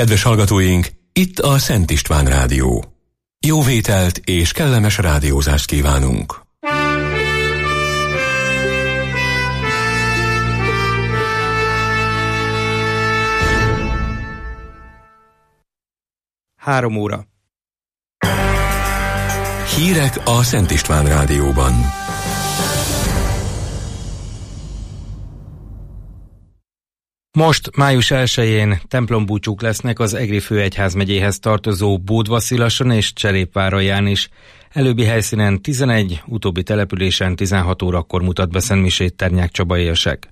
Kedves hallgatóink, itt a Szent István Rádió. Jó vételt és kellemes rádiózást kívánunk! Három óra. Hírek a Szent István Rádióban. Most, május 1-én templombúcsúk lesznek az Egri főegyházmegyéhez tartozó Bódvasszilason és Cserépváralján is. Előbbi helyszínen 11, utóbbi településen 16 órakor mutat be szentmisét Ternyák Csaba érsek.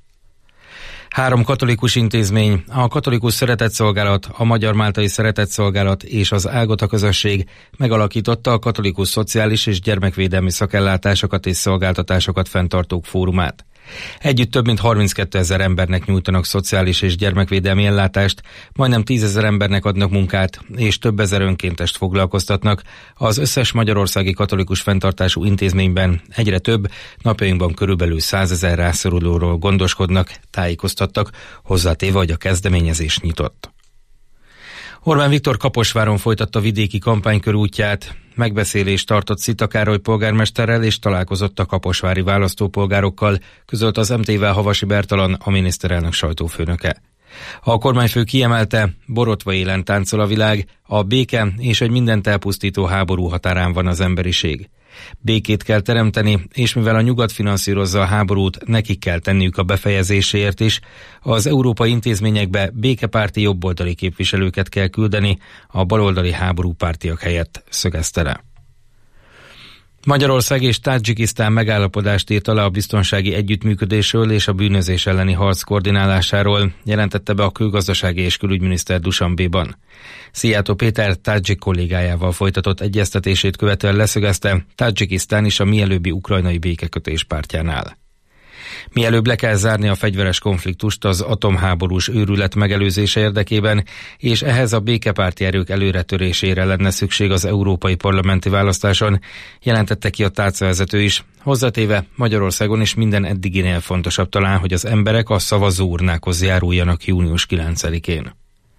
3 katolikus intézmény, a Katolikus Szeretetszolgálat, a Magyar-Máltai Szeretetszolgálat és az Ágota közösség megalakította a Katolikus Szociális és Gyermekvédelmi Szakellátásokat és Szolgáltatásokat fenntartók fórumát. Együtt több mint 32 000 embernek nyújtanak szociális és gyermekvédelmi ellátást, majdnem 10 000 embernek adnak munkát, és több ezer önkéntest foglalkoztatnak. Az összes magyarországi katolikus fenntartású intézményben egyre több, napjainkban körülbelül 100 000 rászorulóról gondoskodnak, tájékoztattak, hozzátéve, hogy a kezdeményezés nyitott. Orbán Viktor Kaposváron folytatta vidéki kampánykörútját, megbeszélést tartott Szita Károly polgármesterrel és találkozott a kaposvári választópolgárokkal, közölt az MT-vel Havasi Bertalan, a miniszterelnök sajtófőnöke. A kormányfő kiemelte, borotva élen táncol a világ, a béke és egy mindent elpusztító háború határán van az emberiség. Békét kell teremteni, és mivel a nyugat finanszírozza a háborút, nekik kell tenniük a befejezéséért is. Az európai intézményekbe békepárti jobboldali képviselőket kell küldeni, a baloldali háborúpártiak helyett, szögezte le. Magyarország és Tadzsikisztán megállapodást írt alá a biztonsági együttműködésről és a bűnözés elleni harc koordinálásáról, jelentette be a külgazdasági és külügyminiszter Dushanbéban. Szijjártó Péter tadzsik kollégájával folytatott egyeztetését követően leszögezte, Tadzsikisztán is a mielőbbi ukrajnai békekötés pártjánál. Mielőbb le kell zárni a fegyveres konfliktust az atomháborús őrület megelőzése érdekében, és ehhez a békepárti erők előretörésére lenne szükség az európai parlamenti választáson, jelentette ki a tárcavezető is, hozzátéve Magyarországon is minden eddiginél fontosabb talán, hogy az emberek a szavazóurnákhoz járuljanak június 9-én.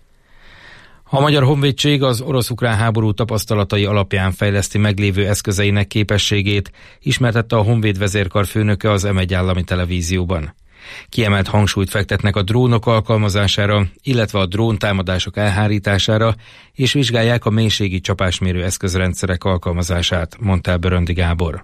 A Magyar Honvédség az orosz-ukrán háború tapasztalatai alapján fejleszti meglévő eszközeinek képességét, ismertette a Honvéd vezérkar főnöke az M1 állami televízióban. Kiemelt hangsúlyt fektetnek a drónok alkalmazására, illetve a dróntámadások elhárítására, és vizsgálják a mélységi csapásmérő eszközrendszerek alkalmazását, mondta el Böröndi Gábor.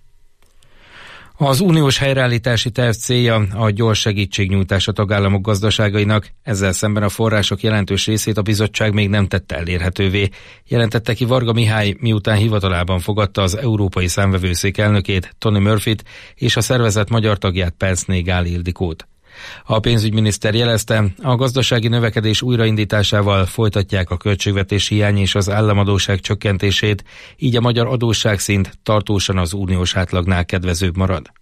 Az uniós helyreállítási terv célja a gyors segítségnyújtás a tagállamok gazdaságainak, ezzel szemben a források jelentős részét a bizottság még nem tette elérhetővé, jelentette ki Varga Mihály, miután hivatalában fogadta az Európai Számvevőszék elnökét, Tony Murphyt, és a szervezet magyar tagját, Percné Gál Ildikót. A pénzügyminiszter jelezte, a gazdasági növekedés újraindításával folytatják a költségvetési hiány és az államadósság csökkentését, így a magyar adósságszint tartósan az uniós átlagnál kedvezőbb marad.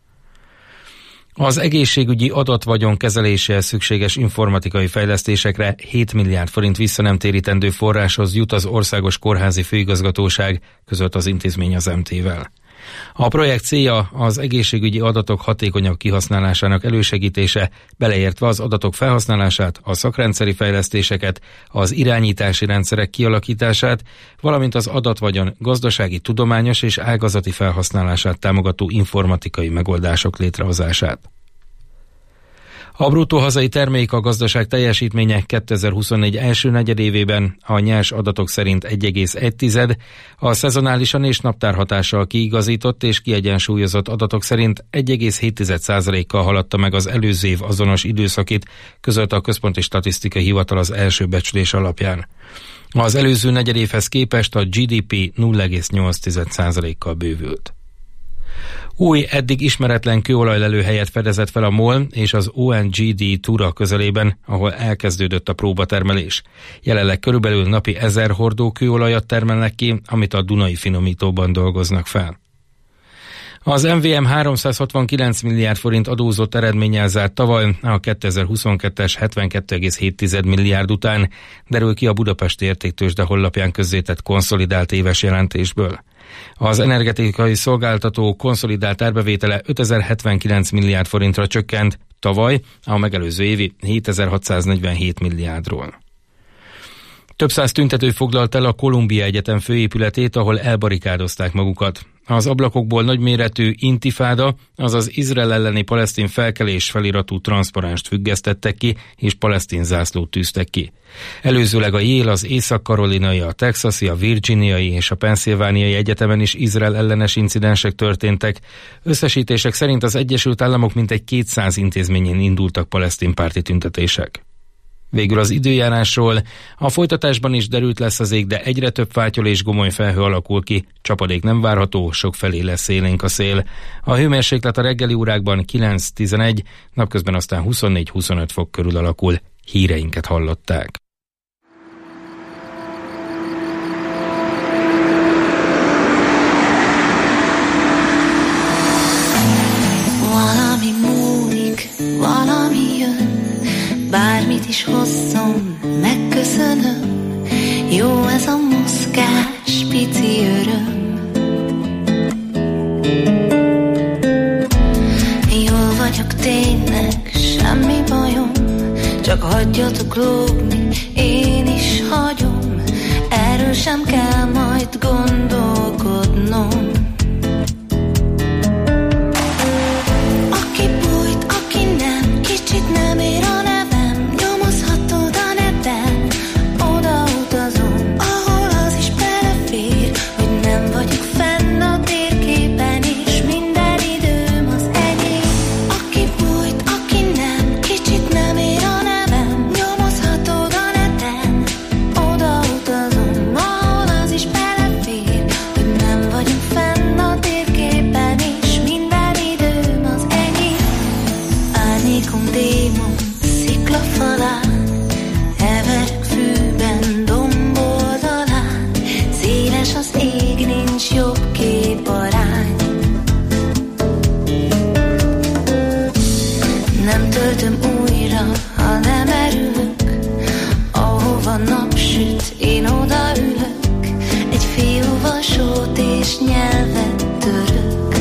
Az egészségügyi adatvagyon kezeléséhez szükséges informatikai fejlesztésekre 7 milliárd forint visszanemtérítendő forráshoz jut az Országos Kórházi Főigazgatóság, közölt az intézmény az MT-vel. A projekt célja az egészségügyi adatok hatékonyabb kihasználásának elősegítése, beleértve az adatok felhasználását, a szakrendszeri fejlesztéseket, az irányítási rendszerek kialakítását, valamint az adatvagyon gazdasági, tudományos és ágazati felhasználását támogató informatikai megoldások létrehozását. A bruttó hazai termék, a gazdaság teljesítménye 2024 első negyedévében a nyers adatok szerint 1,1, a szezonálisan és naptárhatással kiigazított és kiegyensúlyozott adatok szerint 1,7%-kal haladta meg az előző év azonos időszakit, közölte a Központi Statisztikai Hivatal az első becslés alapján. Az előző negyedévhez képest a GDP 0,8%-kal bővült. Új, eddig ismeretlen kőolajlelőhelyet fedezett fel a MOL és az ONGD Tura közelében, ahol elkezdődött a próbatermelés. Jelenleg körülbelül napi 1000 hordó kőolajat termelnek ki, amit a Dunai finomítóban dolgoznak fel. Az MVM 369 milliárd forint adózott eredménnyel zárt tavaly a 2022-es 72,7 milliárd után, derül ki a Budapesti Értéktőzsde honlapján közzétett konszolidált éves jelentésből. Az energetikai szolgáltató konszolidált árbevétele 5079 milliárd forintra csökkent, tavaly a megelőző évi 7647 milliárdról. Több száz tüntető foglalt el a Columbia Egyetem főépületét, ahol elbarikádozták magukat. Az ablakokból nagyméretű intifáda, azaz Izrael elleni palesztin felkelés feliratú transzparenst függesztettek ki, és palesztin zászlót tűztek ki. Előzőleg a Yale, az észak-karolinai, a texasi, a virginiai és a pennsylvániai egyetemen is Izrael ellenes incidensek történtek. Összesítések szerint az Egyesült Államok mintegy 200 intézményén indultak palesztin párti tüntetések. Végül az időjárásról. A folytatásban is derült lesz az ég, de egyre több fátyol és gomoly felhő alakul ki, csapadék nem várható, sokfelé lesz élénk a szél. A hőmérséklet a reggeli órákban 9-11, napközben aztán 24-25 fok körül alakul. Híreinket hallották. Valami múlik, valami jön, bármit is hozzon, megköszönöm. Jó ez a mozgás, pici öröm. Jól vagyok tényleg, semmi bajom, csak hagyjatok lógni, én is hagyom. Erről sem kell majd gondolkodnom. Aki bújt, aki nem, kicsit nem ér a nevem. Nyomozhatod a neten, oda utazom, ahol az is belefér, hogy nem vagyok fenn a térképen, és minden időm az enyém. Aki bújt, aki nem, kicsit nem ér a nevem. Nyomozhatod a neten, oda utazom, ahol az is belefér, hogy nem vagyok fenn a térképen, és minden időm az enyém. Árnyékom démon, sziklafalán, heverek fűben, domboldalán. Széles az ég, nincs jobb képarány. Nem töltöm újra, ha nem erülök, ahova napsüt, én odaülök. Egy fiúvasót és nyelvet török.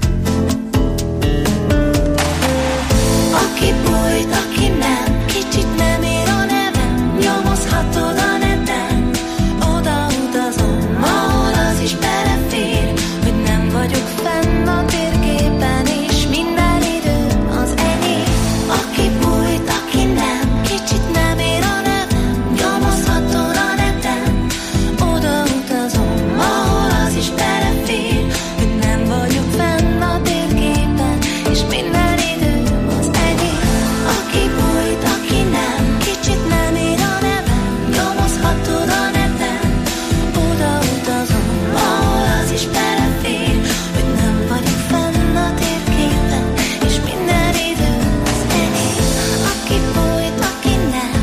Aki bújt, aki nem, kicsit nem ér a nevem. Nyomozhatod a neten, oda utazom, ahol az is belefér, hogy nem vagyok fenn a térképen, és minden időm az enyém. Aki bújt, aki nem, kicsit nem ér a nevem. Nyomozhatod a neten, oda utazom, ahol az is belefér, hogy nem vagyok fenn a térképen, és minden időm az enyém. Aki bújt, aki nem, kicsit nem ér a nevem. Nyomozhatod a neten, oda utazom, ahol az is belefér, hogy nem vagyok fenn a térképen, és minden időm az enyém. Aki bújt, aki nem,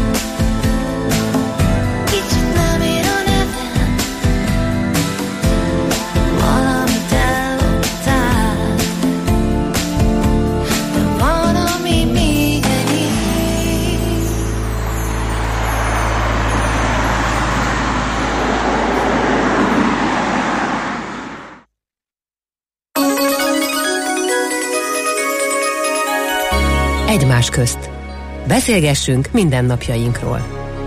kicsit nem ér a nevem. Valamit elloptál, de valami még enyém. Egymás közt. Beszélgessünk mindennapjainkról.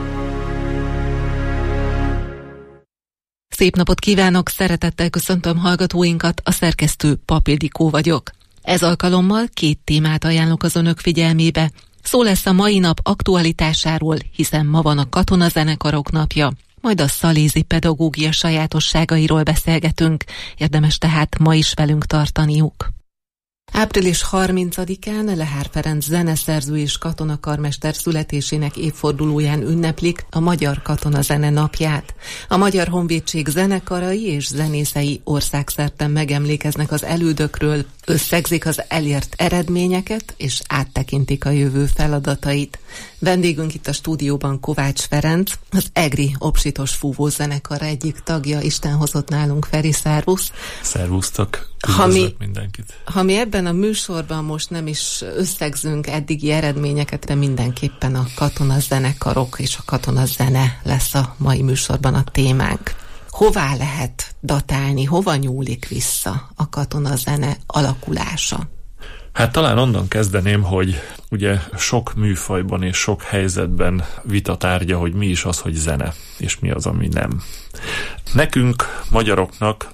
Szép napot kívánok, szeretettel köszöntöm hallgatóinkat, a szerkesztő Pap Ildikó vagyok. Ez alkalommal 2 témát ajánlok az önök figyelmébe. Szó lesz a mai nap aktualitásáról, hiszen ma van a katonazenekarok napja, majd a szalézi pedagógia sajátosságairól beszélgetünk, érdemes tehát ma is velünk tartaniuk. Április 30-án Lehár Ferenc zeneszerző és katonakarmester születésének évfordulóján ünneplik a Magyar Katonazene napját. A Magyar Honvédség zenekarai és zenészei országszerte megemlékeznek az elődökről, összegzik az elért eredményeket és áttekintik a jövő feladatait. Vendégünk itt a stúdióban Kovács Ferenc, az Egri Obsitos Fúvó zenekar egyik tagja. Isten hozott nálunk, Feri, szervusz! Szervusztok! Üdvözlök mindenkit! Ha mi ebben a műsorban most nem is összegzünk eddigi eredményeket, de mindenképpen a katonazenekarok és a katonazene lesz a mai műsorban a témánk. Hová lehet datálni, hova nyúlik vissza a katonazene alakulása? Hát talán onnan kezdeném, hogy ugye sok műfajban és sok helyzetben vita tárgya, hogy mi is az, hogy zene, és mi az, ami nem. Nekünk, magyaroknak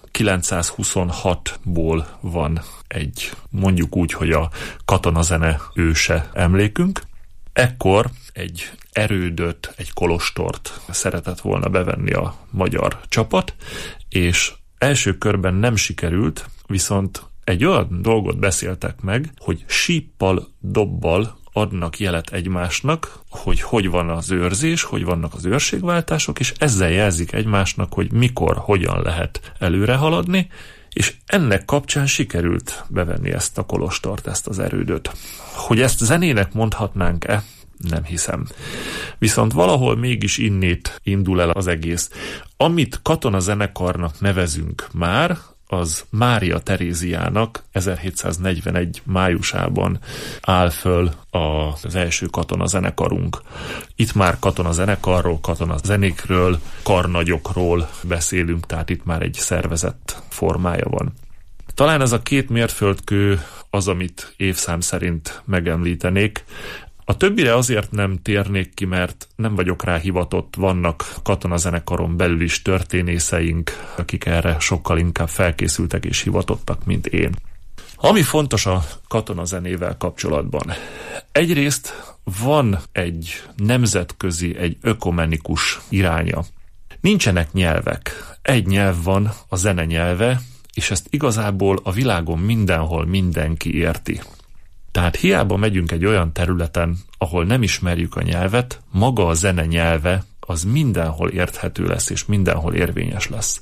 926-ból van egy, mondjuk úgy, hogy a katonazene őse emlékünk. Ekkor egy erődöt, egy kolostort szeretett volna bevenni a magyar csapat, és első körben nem sikerült, viszont egy olyan dolgot beszéltek meg, hogy síppal, dobbal adnak jelet egymásnak, hogy van az őrzés, hogy vannak az őrségváltások, és ezzel jelzik egymásnak, hogy mikor, hogyan lehet előre haladni, és ennek kapcsán sikerült bevenni ezt a kolostort, ezt az erődöt. Hogy ezt zenének mondhatnánk-e? Nem hiszem. Viszont valahol mégis innét indul el az egész. Amit katonazenekarnak nevezünk már, az Mária Teréziának 1741 májusában áll föl az első katonazenekarunk. Itt már katonazenekarról, katonazenékről, karnagyokról beszélünk, tehát itt már egy szervezett formája van. Talán ez a két mérföldkő az, amit évszám szerint megemlítenék. A többire azért nem térnék ki, mert nem vagyok rá hivatott, vannak katonazenekaron belül is történészeink, akik erre sokkal inkább felkészültek és hivatottak, mint én. Ami fontos a katonazenével kapcsolatban. Egyrészt van egy nemzetközi, egy ökumenikus iránya. Nincsenek nyelvek. Egy nyelv van, a zene nyelve, és ezt igazából a világon mindenhol mindenki érti. Tehát hiába megyünk egy olyan területen, ahol nem ismerjük a nyelvet, maga a zene nyelve az mindenhol érthető lesz, és mindenhol érvényes lesz.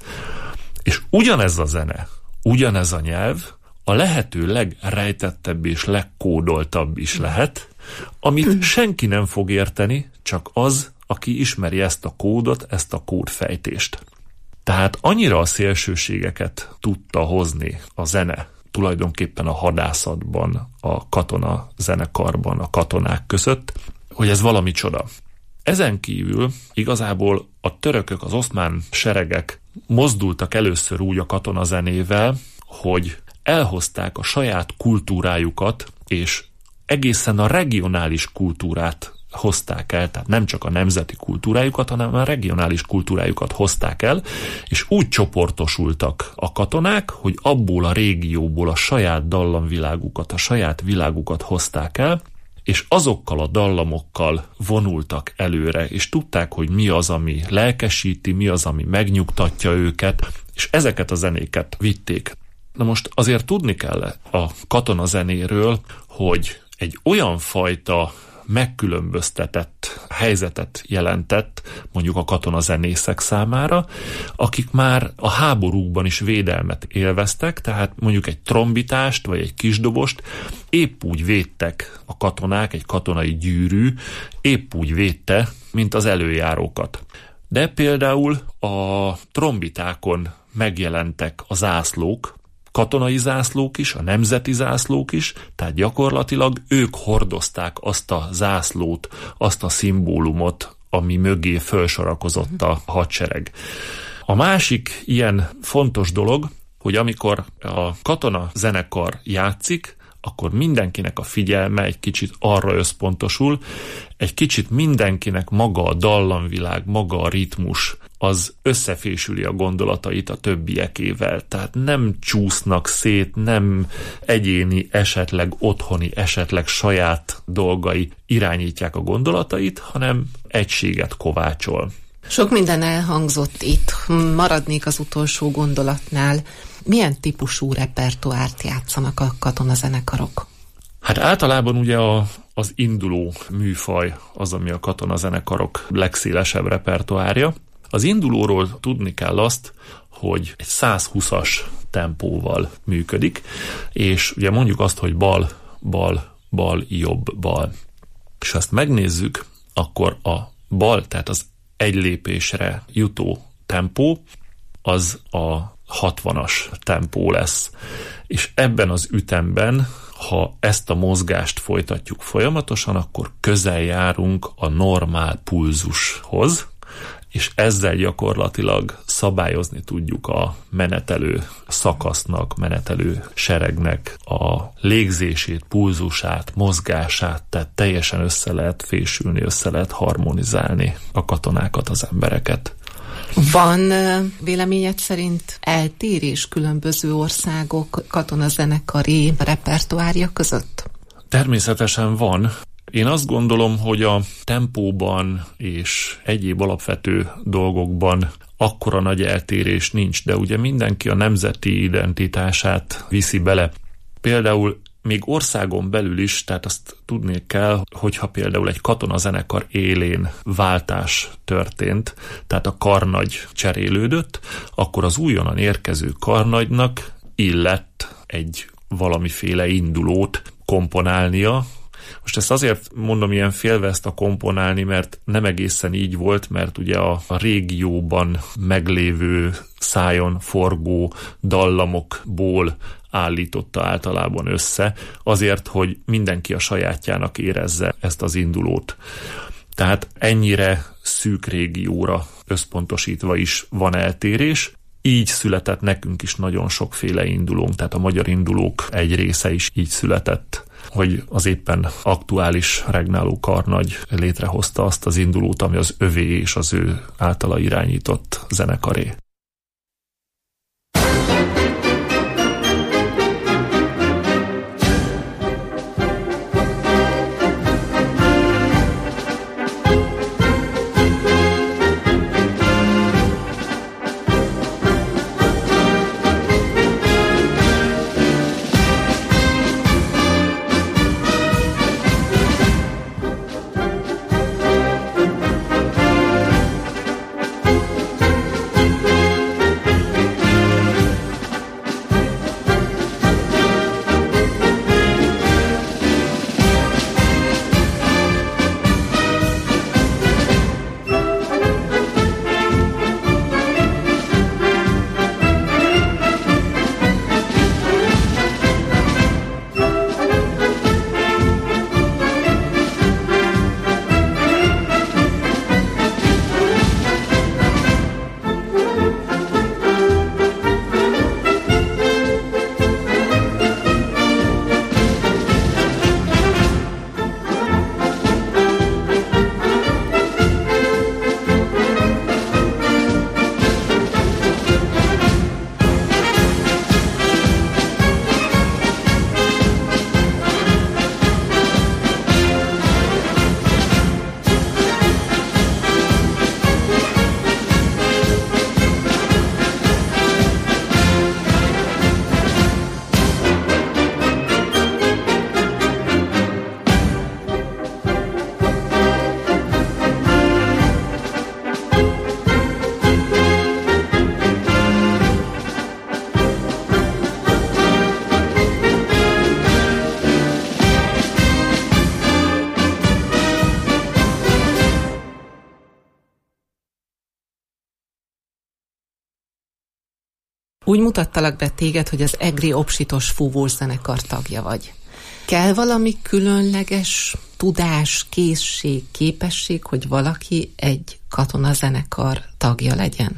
És ugyanez a zene, ugyanez a nyelv a lehető legrejtettebb és legkódoltabb is lehet, amit senki nem fog érteni, csak az, aki ismeri ezt a kódot, ezt a kódfejtést. Tehát annyira a szélsőségeket tudta hozni a zene, tulajdonképpen a hadászatban, a katonazenekarban, a katonák között, hogy ez valami csoda. Ezen kívül igazából a törökök, az oszmán seregek mozdultak először úgy a katonazenével, hogy elhozták a saját kultúrájukat, és egészen a regionális kultúrát hozták el, tehát nem csak a nemzeti kultúrájukat, hanem a regionális kultúrájukat hozták el, és úgy csoportosultak a katonák, hogy abból a régióból a saját dallamvilágukat, a saját világukat hozták el, és azokkal a dallamokkal vonultak előre, és tudták, hogy mi az, ami lelkesíti, mi az, ami megnyugtatja őket, és ezeket a zenéket vitték. Na most azért tudni kell a katonazenéről, hogy egy olyan fajta megkülönböztetett helyzetet jelentett mondjuk a katonazenészek számára, akik már a háborúkban is védelmet élveztek, tehát mondjuk egy trombitást vagy egy kisdobost épp úgy védtek a katonák, egy katonai gyűrű épp úgy védte, mint az előjárókat. De például a trombitákon megjelentek a zászlók, katonai zászlók is, a nemzeti zászlók is, tehát gyakorlatilag ők hordozták azt a zászlót, azt a szimbólumot, ami mögé fölsorakozott a hadsereg. A másik ilyen fontos dolog, hogy amikor a katonazenekar játszik, akkor mindenkinek a figyelme egy kicsit arra összpontosul, egy kicsit mindenkinek maga a dallamvilág, maga a ritmus, az összefésüli a gondolatait a többiekével. Tehát nem csúsznak szét, nem egyéni, esetleg otthoni, esetleg saját dolgai irányítják a gondolatait, hanem egységet kovácsol. Sok minden elhangzott itt. Maradnék az utolsó gondolatnál. Milyen típusú repertoárt játszanak a katonazenekarok? Hát általában ugye az induló műfaj az, ami a katonazenekarok legszélesebb repertoárja. Az indulóról tudni kell azt, hogy egy 120-as tempóval működik, és ugye mondjuk azt, hogy bal, bal, bal, jobb, bal. És ha ezt megnézzük, akkor a bal, tehát az egy lépésre jutó tempó, az a 60-as tempó lesz. És ebben az ütemben, ha ezt a mozgást folytatjuk folyamatosan, akkor közel járunk a normál pulzushoz, és ezzel gyakorlatilag szabályozni tudjuk a menetelő szakasznak, menetelő seregnek a légzését, pulzusát, mozgását, tehát teljesen össze lehet fésülni, össze lehet harmonizálni a katonákat, az embereket. Van véleményed szerint eltérés különböző országok katonazenekari repertoárja között? Természetesen van. Én azt gondolom, hogy a tempóban és egyéb alapvető dolgokban akkora nagy eltérés nincs, de ugye mindenki a nemzeti identitását viszi bele. Például még országon belül is, tehát azt tudni kell, hogyha például egy katonazenekar élén váltás történt, tehát a karnagy cserélődött, akkor az újonnan érkező karnagynak illett egy valamiféle indulót komponálnia. Most ezt azért mondom ilyen félve ezt a komponálni, mert nem egészen így volt, mert ugye a régióban meglévő szájon forgó dallamokból állította általában össze, azért, hogy mindenki a sajátjának érezze ezt az indulót. Tehát ennyire szűk régióra összpontosítva is van eltérés. Így született nekünk is nagyon sokféle indulónk, tehát a magyar indulók egy része is így született, hogy az éppen aktuális regnáló karnagy létrehozta azt az indulót, ami az övé és az ő általa irányított zenekaré. Úgy mutattalak be téged, hogy az egri obsitos fúvózenekar tagja vagy. Kell valami különleges tudás, készség, képesség, hogy valaki egy katonazenekar tagja legyen?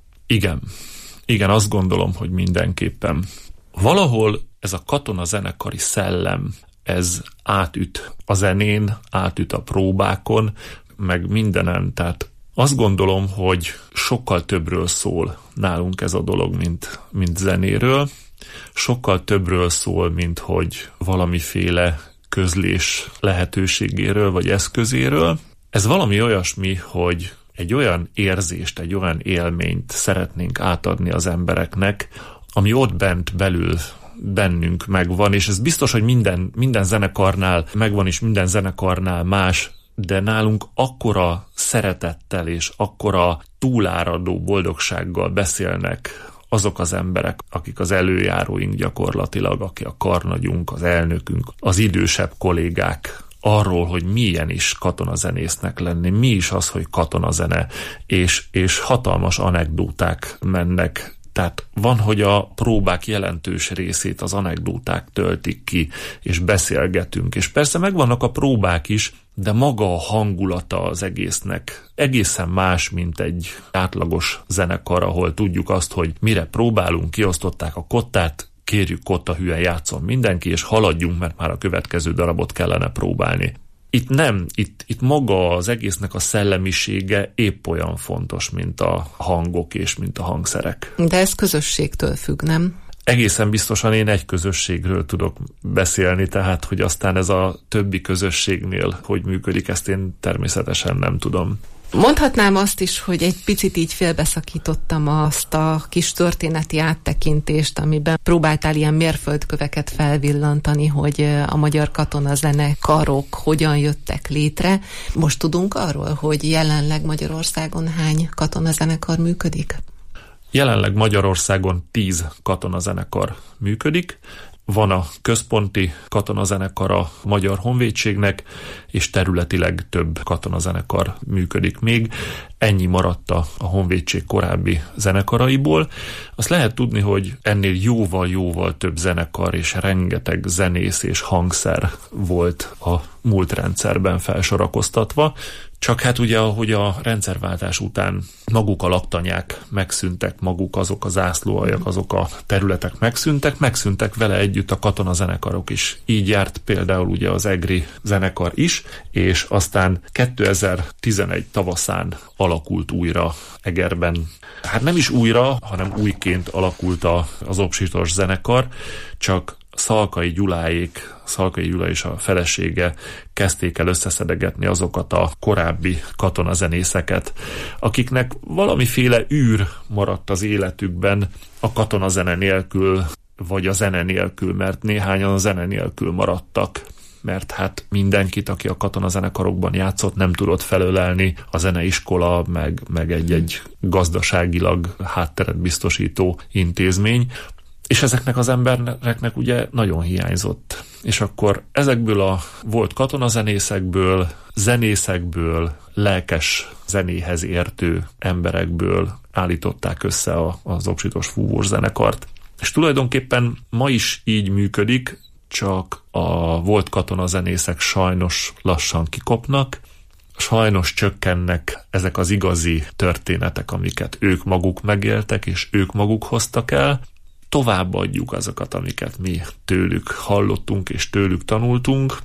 Igen, azt gondolom, hogy mindenképpen. Valahol ez a katonazenekari szellem, ez átüt a zenén, átüt a próbákon, meg mindenen, tehát azt gondolom, hogy sokkal többről szól nálunk ez a dolog, mint zenéről. Sokkal többről szól, mint hogy valamiféle közlés lehetőségéről vagy eszközéről. Ez valami olyasmi, hogy egy olyan érzést, egy olyan élményt szeretnénk átadni az embereknek, ami ott bent belül bennünk megvan, és ez biztos, hogy minden zenekarnál megvan, és minden zenekarnál más, de nálunk akkora szeretettel és akkora túláradó boldogsággal beszélnek azok az emberek, akik az előjáróink gyakorlatilag, aki a karnagyunk, az elnökünk, az idősebb kollégák, arról, hogy milyen is katonazenésznek lenni, mi is az, hogy katonazene, és hatalmas anekdóták mennek Tehát van, hogy a próbák jelentős részét az anekdóták töltik ki, és beszélgetünk, és persze megvannak a próbák is, de maga a hangulata az egésznek egészen más, mint egy átlagos zenekar, ahol tudjuk azt, hogy mire próbálunk, kiosztották a kottát, kérjük kotta hülyen játszon mindenki, és haladjunk, mert már a következő darabot kellene próbálni. Itt nem, itt maga az egésznek a szellemisége épp olyan fontos, mint a hangok és mint a hangszerek. De ez közösségtől függ, nem? Egészen biztosan én egy közösségről tudok beszélni, tehát hogy aztán ez a többi közösségnél hogy működik, ezt én természetesen nem tudom. Mondhatnám azt is, hogy egy picit így félbeszakítottam azt a kis történeti áttekintést, amiben próbáltál ilyen mérföldköveket felvillantani, hogy a magyar katonazenekarok hogyan jöttek létre. Most tudunk arról, hogy jelenleg Magyarországon hány katonazenekar működik? Jelenleg Magyarországon 10 katonazenekar működik. Van a központi katonazenekar a Magyar Honvédségnek, és területileg több katonazenekar működik még. Ennyi maradt a Honvédség korábbi zenekaraiból. Azt lehet tudni, hogy ennél jóval-jóval több zenekar és rengeteg zenész és hangszer volt a múlt rendszerben felsorakoztatva. Csak hát ugye, ahogy a rendszerváltás után maguk a laktanyák megszűntek, maguk azok a zászlóaljak, azok a területek megszűntek vele együtt a katonazenekarok is. Így járt például ugye az egri zenekar is, és aztán 2011 tavaszán alakult újra Egerben. Hát nem is újra, hanem újként alakult az Obsitos zenekar, csak Szalkai Gyula és a felesége kezdték el összeszedegetni azokat a korábbi katonazenészeket, akiknek valamiféle űr maradt az életükben a katonazene nélkül, vagy a zene nélkül, mert néhányan a zene nélkül maradtak, mert hát mindenkit, aki a katonazenekarokban játszott, nem tudott felölelni a zeneiskola, meg egy gazdaságilag hátteret biztosító intézmény, és ezeknek az embereknek ugye nagyon hiányzott. És akkor ezekből a volt katonazenészekből, zenészekből, lelkes zenéhez értő emberekből állították össze az Obsitos fúvószenekart. És tulajdonképpen ma is így működik, csak a volt katonazenészek sajnos lassan kikopnak, sajnos csökkennek ezek az igazi történetek, amiket ők maguk megéltek, és ők maguk hoztak el. Továbbadjuk azokat, amiket mi tőlük hallottunk és tőlük tanultunk,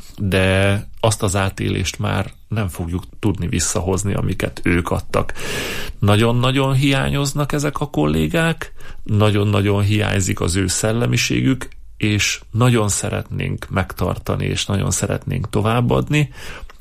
de azt az átélést már nem fogjuk tudni visszahozni, amiket ők adtak. Nagyon-nagyon hiányoznak ezek a kollégák, nagyon-nagyon hiányzik az ő szellemiségük, és nagyon szeretnénk megtartani, és nagyon szeretnénk továbbadni,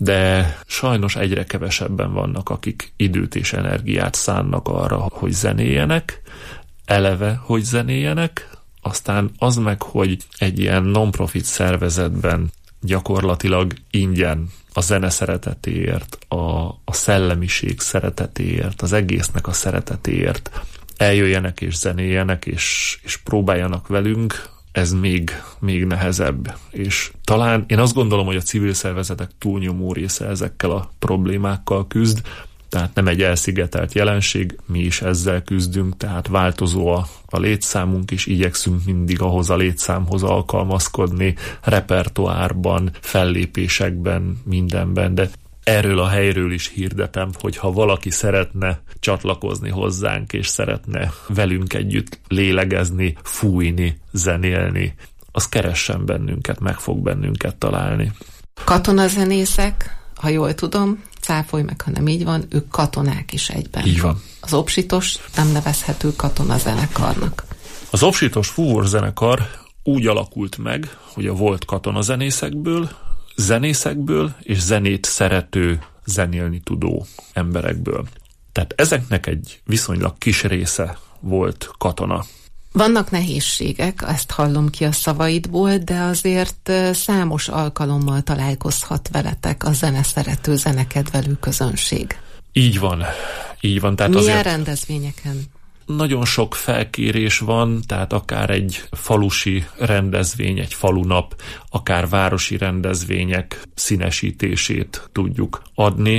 de sajnos egyre kevesebben vannak, akik időt és energiát szánnak arra, hogy zenéljenek, eleve, hogy zenéljenek, aztán az meg, hogy egy ilyen non-profit szervezetben gyakorlatilag ingyen a zene szeretetéért, a szellemiség szeretetéért, az egésznek a szeretetéért eljöjjenek és zenéljenek, és próbáljanak velünk, ez még nehezebb. És talán én azt gondolom, hogy a civil szervezetek túlnyomó része ezekkel a problémákkal küzd, tehát nem egy elszigetelt jelenség, mi is ezzel küzdünk, tehát változó a létszámunk is, igyekszünk mindig ahhoz a létszámhoz alkalmazkodni, repertoárban, fellépésekben, mindenben, de erről a helyről is hirdetem, hogy ha valaki szeretne csatlakozni hozzánk, és szeretne velünk együtt lélegezni, fújni, zenélni, az keressen bennünket, meg fog bennünket találni. Katonazenészek, ha jól tudom, cáfolj meg, ha nem így van, ők katonák is egyben. Így van. Az Obsitos nem nevezhető katonazenekarnak. Az Obsitos fúvószenekar úgy alakult meg, hogy a volt katonazenészekből, zenészekből és zenét szerető, zenélni tudó emberekből. Tehát ezeknek egy viszonylag kis része volt katona. Vannak nehézségek, ezt hallom ki a szavaidból, de azért számos alkalommal találkozhat veletek a zeneszerető, zenekedvelő közönség. Így van. Tehát milyen rendezvényeken? Nagyon sok felkérés van, tehát akár egy falusi rendezvény, egy falunap, akár városi rendezvények színesítését tudjuk adni.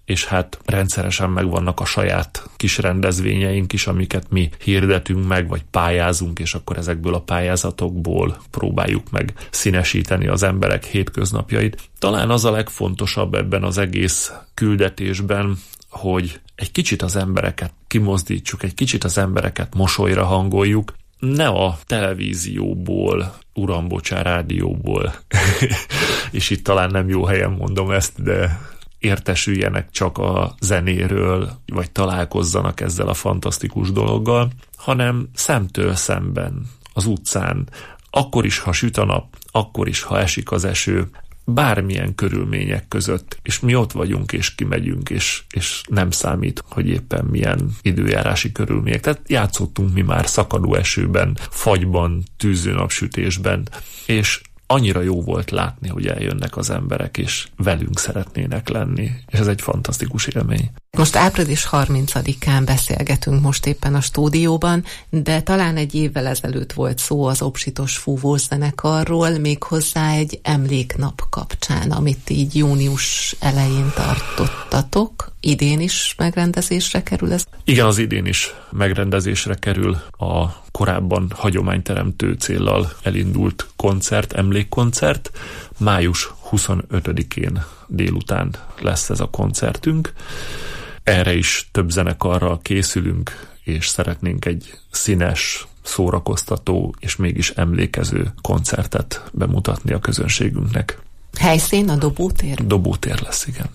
és hát rendszeresen megvannak a saját kis rendezvényeink is, amiket mi hirdetünk meg, vagy pályázunk, és akkor ezekből a pályázatokból próbáljuk meg színesíteni az emberek hétköznapjait. Talán az a legfontosabb ebben az egész küldetésben, hogy egy kicsit az embereket kimozdítsuk, egy kicsit az embereket mosolyra hangoljuk, ne a televízióból, uram, bocsán, rádióból, és itt talán nem jó helyen mondom ezt, de értesüljenek csak a zenéről, vagy találkozzanak ezzel a fantasztikus dologgal, hanem szemtől szemben, az utcán, akkor is, ha süt a nap, akkor is, ha esik az eső, bármilyen körülmények között, és mi ott vagyunk, és kimegyünk, és nem számít, hogy éppen milyen időjárási körülmények. Tehát játszottunk mi már szakadó esőben, fagyban, tűző napsütésben, és annyira jó volt látni, hogy eljönnek az emberek, és velünk szeretnének lenni, és ez egy fantasztikus élmény. Most április 30-án beszélgetünk most éppen a stúdióban, de talán egy évvel ezelőtt volt szó az Obsitos Fúvós Zenekarról, méghozzá egy emléknap kapcsán, amit így június elején tartottatok. Idén is megrendezésre kerül ez? Igen, az idén is megrendezésre kerül a korábban hagyományteremtő céllal elindult koncert, emlékkoncert. Május 25-én délután lesz ez a koncertünk. Erre is több zenekarral készülünk, és szeretnénk egy színes, szórakoztató és mégis emlékező koncertet bemutatni a közönségünknek. Helyszín a Dobótér? Dobótér lesz, igen.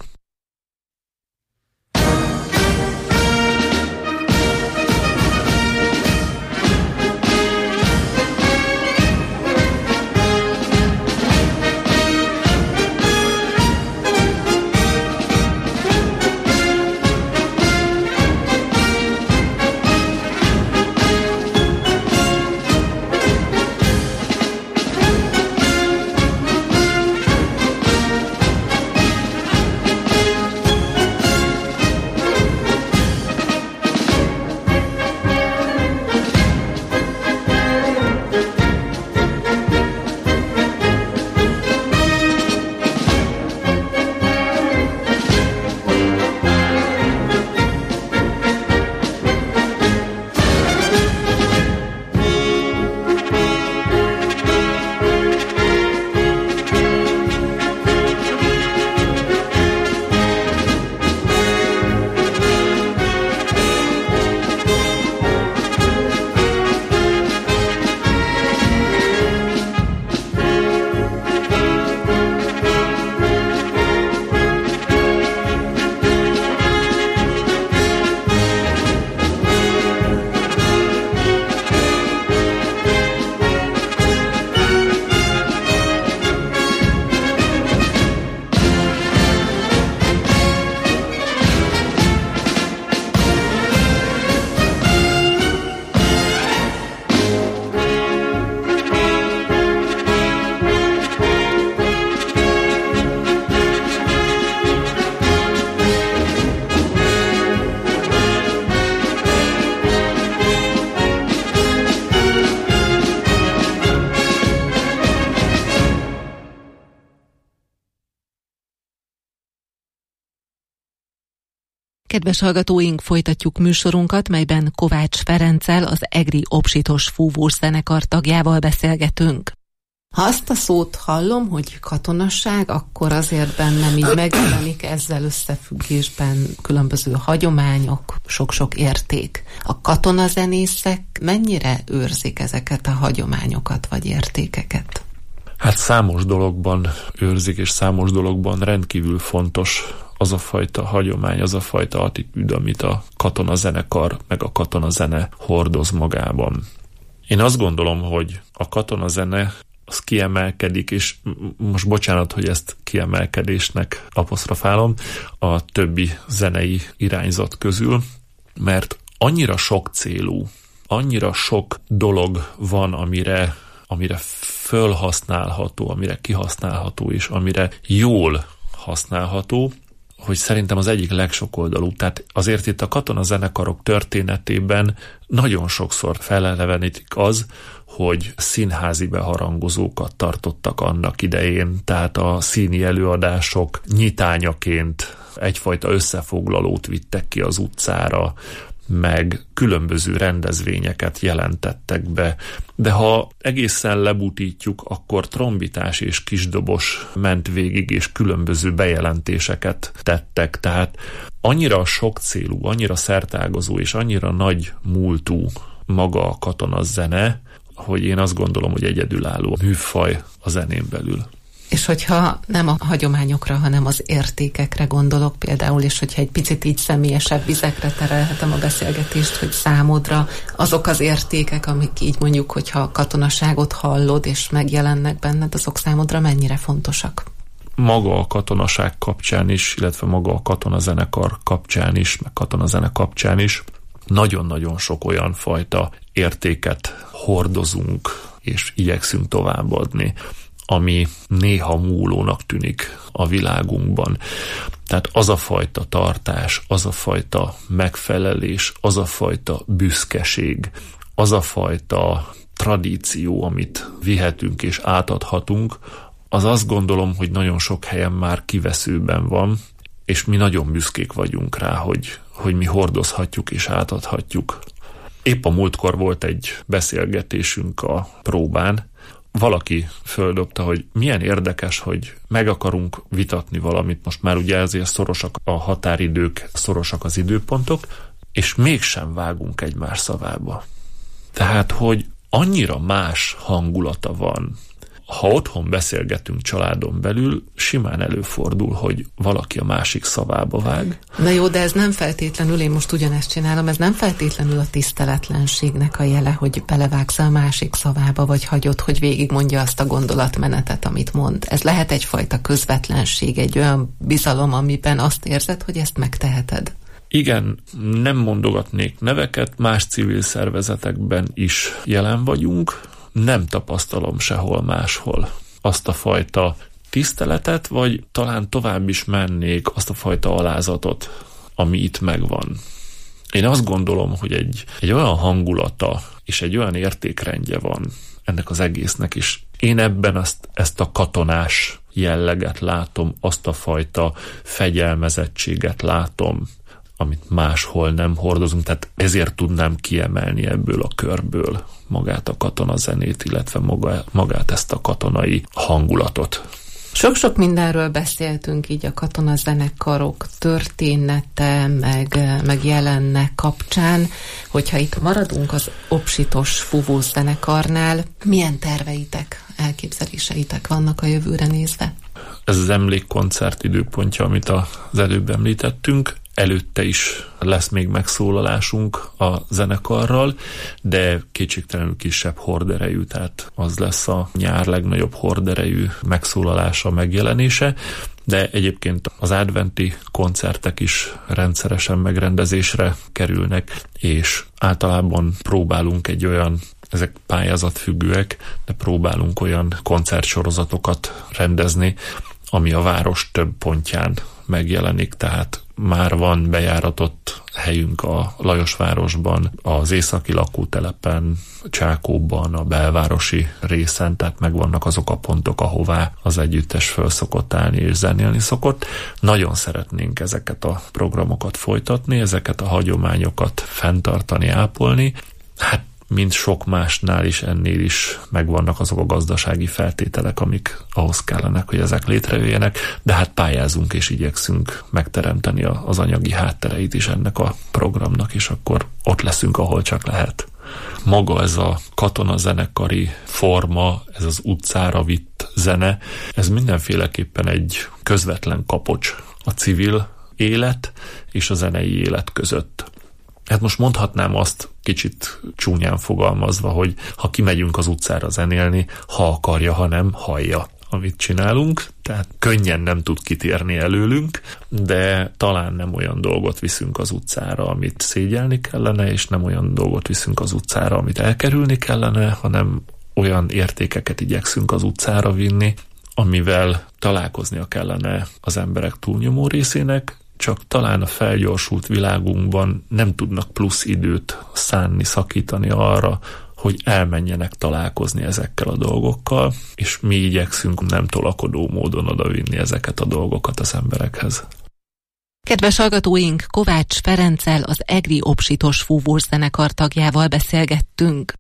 Kedves hallgatóink, folytatjuk műsorunkat, melyben Kovács Ferenccel, az Egri Obsitos Fúvós Zenekar tagjával beszélgetünk. Ha azt a szót hallom, hogy katonasság, akkor azért bennem így megjelenik ezzel összefüggésben különböző hagyományok, sok-sok érték. A katonazenészek mennyire őrzik ezeket a hagyományokat vagy értékeket? Hát számos dologban őrzik, és számos dologban rendkívül fontos az a fajta hagyomány, az a fajta attitűd, amit a katonazenekar meg a katonazene hordoz magában. Én azt gondolom, hogy a katonazene az kiemelkedik, és most bocsánat, hogy ezt kiemelkedésnek apostrofálom a többi zenei irányzat közül, mert annyira sok célú, annyira sok dolog van, amire fölhasználható, amire kihasználható, és amire jól használható, hogy szerintem az egyik legsokoldalúbb. Tehát azért itt a katonazenekarok történetében nagyon sokszor felelevenítik az, hogy színházi beharangozókat tartottak annak idején, tehát a színi előadások nyitányaként egyfajta összefoglalót vittek ki az utcára, meg különböző rendezvényeket jelentettek be. De ha egészen lebutítjuk, akkor trombitás és kisdobos ment végig, és különböző bejelentéseket tettek. Tehát annyira sokcélú, annyira szertágazó és annyira nagy múltú maga a katonazene, hogy én azt gondolom, hogy egyedülálló műfaj a zenén belül. És hogyha nem a hagyományokra, hanem az értékekre gondolok például, és hogyha egy picit így személyesebb vizekre terelhetem a beszélgetést, hogy számodra azok az értékek, amik így mondjuk, hogyha a katonaságot hallod, és megjelennek benned, azok számodra mennyire fontosak? Maga a katonaság kapcsán is, illetve maga a katonazenekar kapcsán is, meg katonazene kapcsán is nagyon-nagyon sok olyan fajta értéket hordozunk, és igyekszünk továbbadni, ami néha múlónak tűnik a világunkban. Tehát az a fajta tartás, az a fajta megfelelés, az a fajta büszkeség, az a fajta tradíció, amit vihetünk és átadhatunk, az azt gondolom, hogy nagyon sok helyen már kiveszőben van, és mi nagyon büszkék vagyunk rá, hogy mi hordozhatjuk és átadhatjuk. Épp a múltkor volt egy beszélgetésünk a próbán, valaki földobta, hogy milyen érdekes, hogy meg akarunk vitatni valamit, most már ugye ezért szorosak a határidők, szorosak az időpontok, és mégsem vágunk egymás szavába. Tehát, hogy annyira más hangulata van. Ha otthon beszélgetünk családon belül, simán előfordul, hogy valaki a másik szavába vág. Na jó, de ez nem feltétlenül, én most ugyanezt csinálom, ez nem feltétlenül a tiszteletlenségnek a jele, hogy belevágsz a másik szavába, vagy hagyod, hogy végigmondja azt a gondolatmenetet, amit mond. Ez lehet egyfajta közvetlenség, egy olyan bizalom, amiben azt érzed, hogy ezt megteheted. Igen, nem mondogatnék neveket, más civil szervezetekben is jelen vagyunk, nem tapasztalom sehol máshol azt a fajta tiszteletet, vagy talán tovább is mennék azt a fajta alázatot, ami itt megvan. Én azt gondolom, hogy egy olyan hangulata és egy olyan értékrendje van ennek az egésznek is. Én ebben ezt a katonás jelleget látom, azt a fajta fegyelmezettséget látom, amit máshol nem hordozunk, tehát ezért tudnám kiemelni ebből a körből magát a katonazenét, illetve magát ezt a katonai hangulatot. Sok-sok mindenről beszéltünk így a katonazenekarok története, meg jelennek kapcsán. Hogyha itt maradunk az Opsitos Fuvós zenekarnál, milyen terveitek, elképzeléseitek vannak a jövőre nézve? Ez az emlékkoncert időpontja, amit az előbb említettünk. Előtte is lesz még megszólalásunk a zenekarral, de kétségtelenül kisebb horderejű, tehát az lesz a nyár legnagyobb horderejű megszólalása, megjelenése, de egyébként az adventi koncertek is rendszeresen megrendezésre kerülnek, és általában próbálunk ezek pályázatfüggőek, de próbálunk olyan koncertsorozatokat rendezni, ami a város több pontján megjelenik, tehát már van bejáratott helyünk a Lajosvárosban, az északi lakótelepen, Csákóban, a belvárosi részen, tehát megvannak azok a pontok, ahová az együttes föl szokott állni és zenélni szokott. Nagyon szeretnénk ezeket a programokat folytatni, ezeket a hagyományokat fenntartani, ápolni. Hát mint sok másnál is, ennél is megvannak azok a gazdasági feltételek, amik ahhoz kellenek, hogy ezek létrejöjjenek, de hát pályázunk és igyekszünk megteremteni az anyagi háttereit is ennek a programnak, és akkor ott leszünk, ahol csak lehet. Maga ez a katonazenekari forma, ez az utcára vitt zene, ez mindenféleképpen egy közvetlen kapocs a civil élet és a zenei élet között. Hát most mondhatnám azt kicsit csúnyán fogalmazva, hogy ha kimegyünk az utcára zenélni, ha akarja, ha nem, hallja, amit csinálunk, tehát könnyen nem tud kitérni előlünk, de talán nem olyan dolgot viszünk az utcára, amit szégyelni kellene, és nem olyan dolgot viszünk az utcára, amit elkerülni kellene, hanem olyan értékeket igyekszünk az utcára vinni, amivel találkoznia kellene az emberek túlnyomó részének, csak talán a felgyorsult világunkban nem tudnak plusz időt szánni, szakítani arra, hogy elmenjenek találkozni ezekkel a dolgokkal, és mi igyekszünk nem tolakodó módon odavinni ezeket a dolgokat az emberekhez. Kedves hallgatóink, Kovács Ferenccel, az Egri Obsitos Fúvós zenekar tagjával beszélgettünk.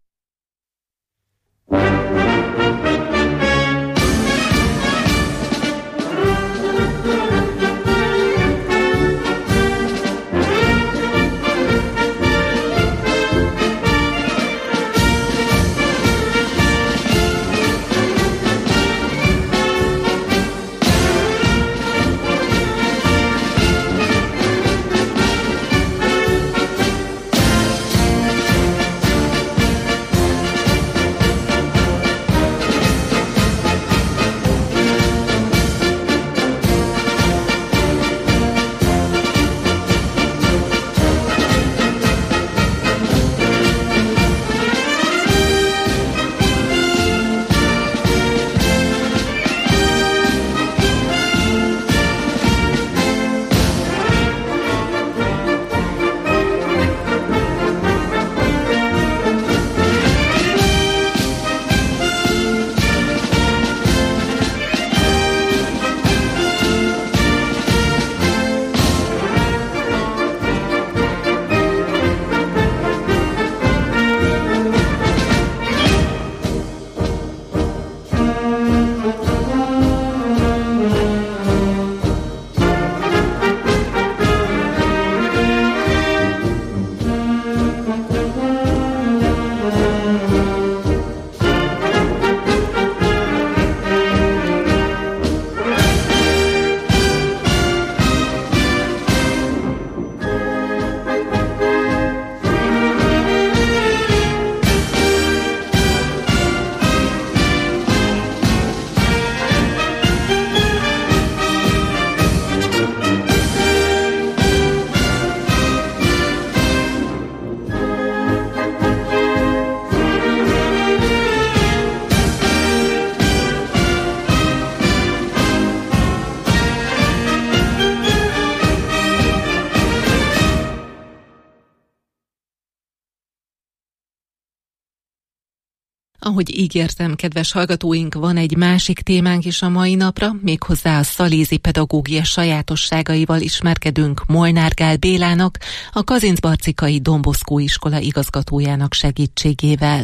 Ahogy ígértem, kedves hallgatóink, van egy másik témánk is a mai napra, méghozzá a szalézi pedagógia sajátosságaival ismerkedünk Molnár Gál Bélának, a Kazincbarcikai Don Bosco iskola igazgatójának segítségével.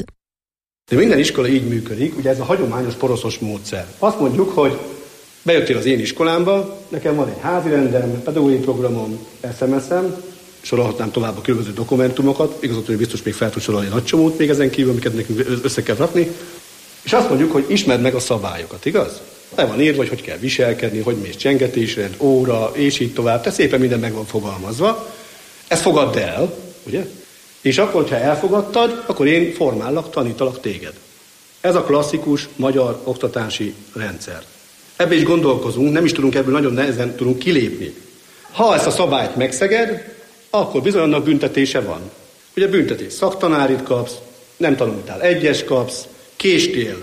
De minden iskola így működik, ugye ez a hagyományos poroszos módszer. Azt mondjuk, hogy bejöttél az én iskolámba, nekem van egy házirendem, pedagógiai programom, SMS-em, sorolhatnám tovább a különböző dokumentumokat, igazgató biztos még fel tud sorolni nagy csomót még ezen kívül, amiket nekünk össze kell rakni, és azt mondjuk, hogy ismerd meg a szabályokat, igaz? Le van írva, hogy kell viselkedni, hogy mész csengetésrend, óra, és így tovább, tehát szépen minden meg van fogalmazva. Ezt fogadd el, ugye? És akkor, hogyha elfogadtad, akkor én formállak, tanítalak téged. Ez a klasszikus magyar oktatási rendszer. Ebbe is gondolkozunk, nem is tudunk ebből nagyon nehezen tudunk kilépni. Ha ezt a szabályt megszeged, akkor bizony annak büntetése van. Ugye büntetés, szaktanárit kapsz, nem tanultál, egyes kapsz, késtél,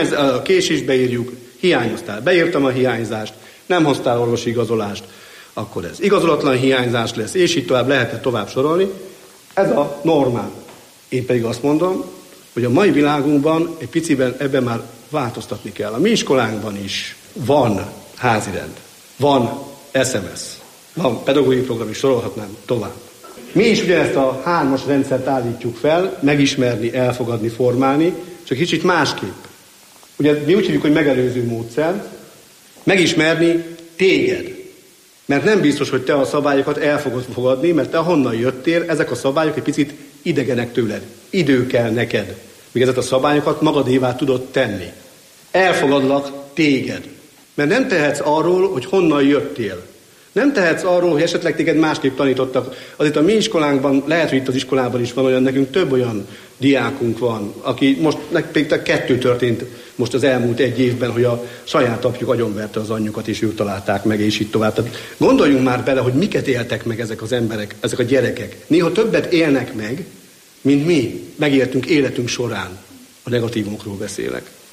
késésbe írjuk, hiányoztál, beírtam a hiányzást, nem hoztál orvosi igazolást, akkor ez igazolatlan hiányzás lesz, és így tovább lehetne tovább sorolni. Ez a normál. Én pedig azt mondom, hogy a mai világunkban egy piciben ebben már változtatni kell. A mi iskolánkban is van házirend, van SMS, van pedagógiai program, is sorolhatnám tovább. Mi is ugyanezt a 3-as rendszert állítjuk fel, megismerni, elfogadni, formálni, csak kicsit másképp. Ugye mi úgy hívjuk, hogy megelőző módszer, megismerni téged. Mert nem biztos, hogy te a szabályokat el fogod fogadni, mert te honnan jöttél, ezek a szabályok egy picit idegenek tőled. Idő kell neked, míg ezeket a szabályokat magadévá tudod tenni. Elfogadlak téged. Mert nem tehetsz arról, hogy honnan jöttél. Nem tehetsz arról, hogy esetleg téged másképp tanítottak. Azért a mi iskolánkban, lehet, hogy itt az iskolában is van olyan, nekünk több olyan diákunk van, aki most, nekünk 2 történt most az elmúlt 1 évben, hogy a saját apjuk agyonverte az anyjukat, és ők találták meg, és így tovább. Tehát gondoljunk már bele, hogy miket éltek meg ezek az emberek, ezek a gyerekek. Néha többet élnek meg, mint mi megéltünk életünk során. A negatívumokról beszélek.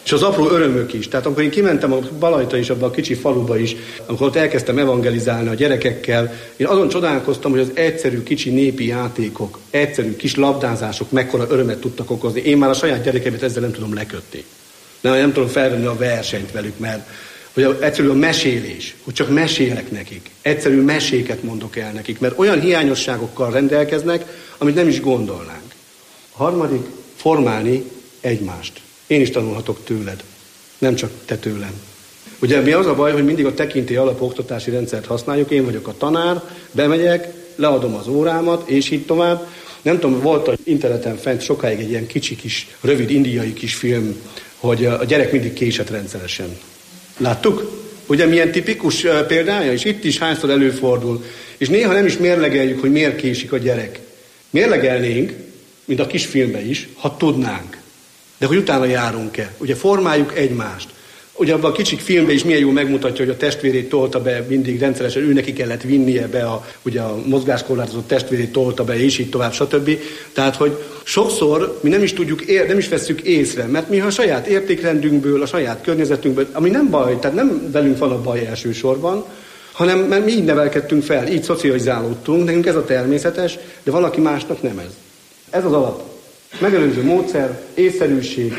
És az apró örömök is. Tehát amikor én kimentem a Balajta is, abban a kicsi faluba is, amikor ott elkezdtem evangelizálni a gyerekekkel, én azon csodálkoztam, hogy az egyszerű kicsi népi játékok, egyszerű kis labdázások mekkora örömet tudtak okozni. Én már a saját gyerekemet ezzel nem tudom lekötni. Nem tudom felvenni a versenyt velük, mert hogy egyszerű a mesélés, hogy csak mesélek nekik. Egyszerű meséket mondok el nekik, mert olyan hiányosságokkal rendelkeznek, amit nem is gondolnánk. A harmadik, formálni egymást. Én is tanulhatok tőled, nem csak te tőlem. Ugye mi az a baj, hogy mindig a tekintély alapú oktatási rendszert használjuk, én vagyok a tanár, bemegyek, leadom az órámat, és így tovább. Nem tudom, volt az interneten fent sokáig egy ilyen kicsi kis, rövid indiai kis film, hogy a gyerek mindig késett rendszeresen. Láttuk? Ugye milyen tipikus példája, és itt is hányszor előfordul, és néha nem is mérlegeljük, hogy miért késik a gyerek. Mérlegelnénk, mint a kis filmben is, ha tudnánk. De hogy utána járunk-e? Ugye formáljuk egymást. Ugye abban a kicsik filmben is milyen jól megmutatja, hogy a testvérét tolta be, mindig rendszeresen ő neki kellett vinnie be, ugye a mozgáskorlátozott testvérét tolta be, és így tovább, stb. Tehát, hogy sokszor mi nem is tudjuk, nem is vesszük észre, mert mi a saját értékrendünkből, a saját környezetünkből, ami nem baj, tehát nem velünk van a baj elsősorban, hanem mert mi így nevelkedtünk fel, így szocializálódtunk, nekünk ez a természetes, de valaki másnak nem ez. Ez az alap. Megelőző módszer, észszerűség,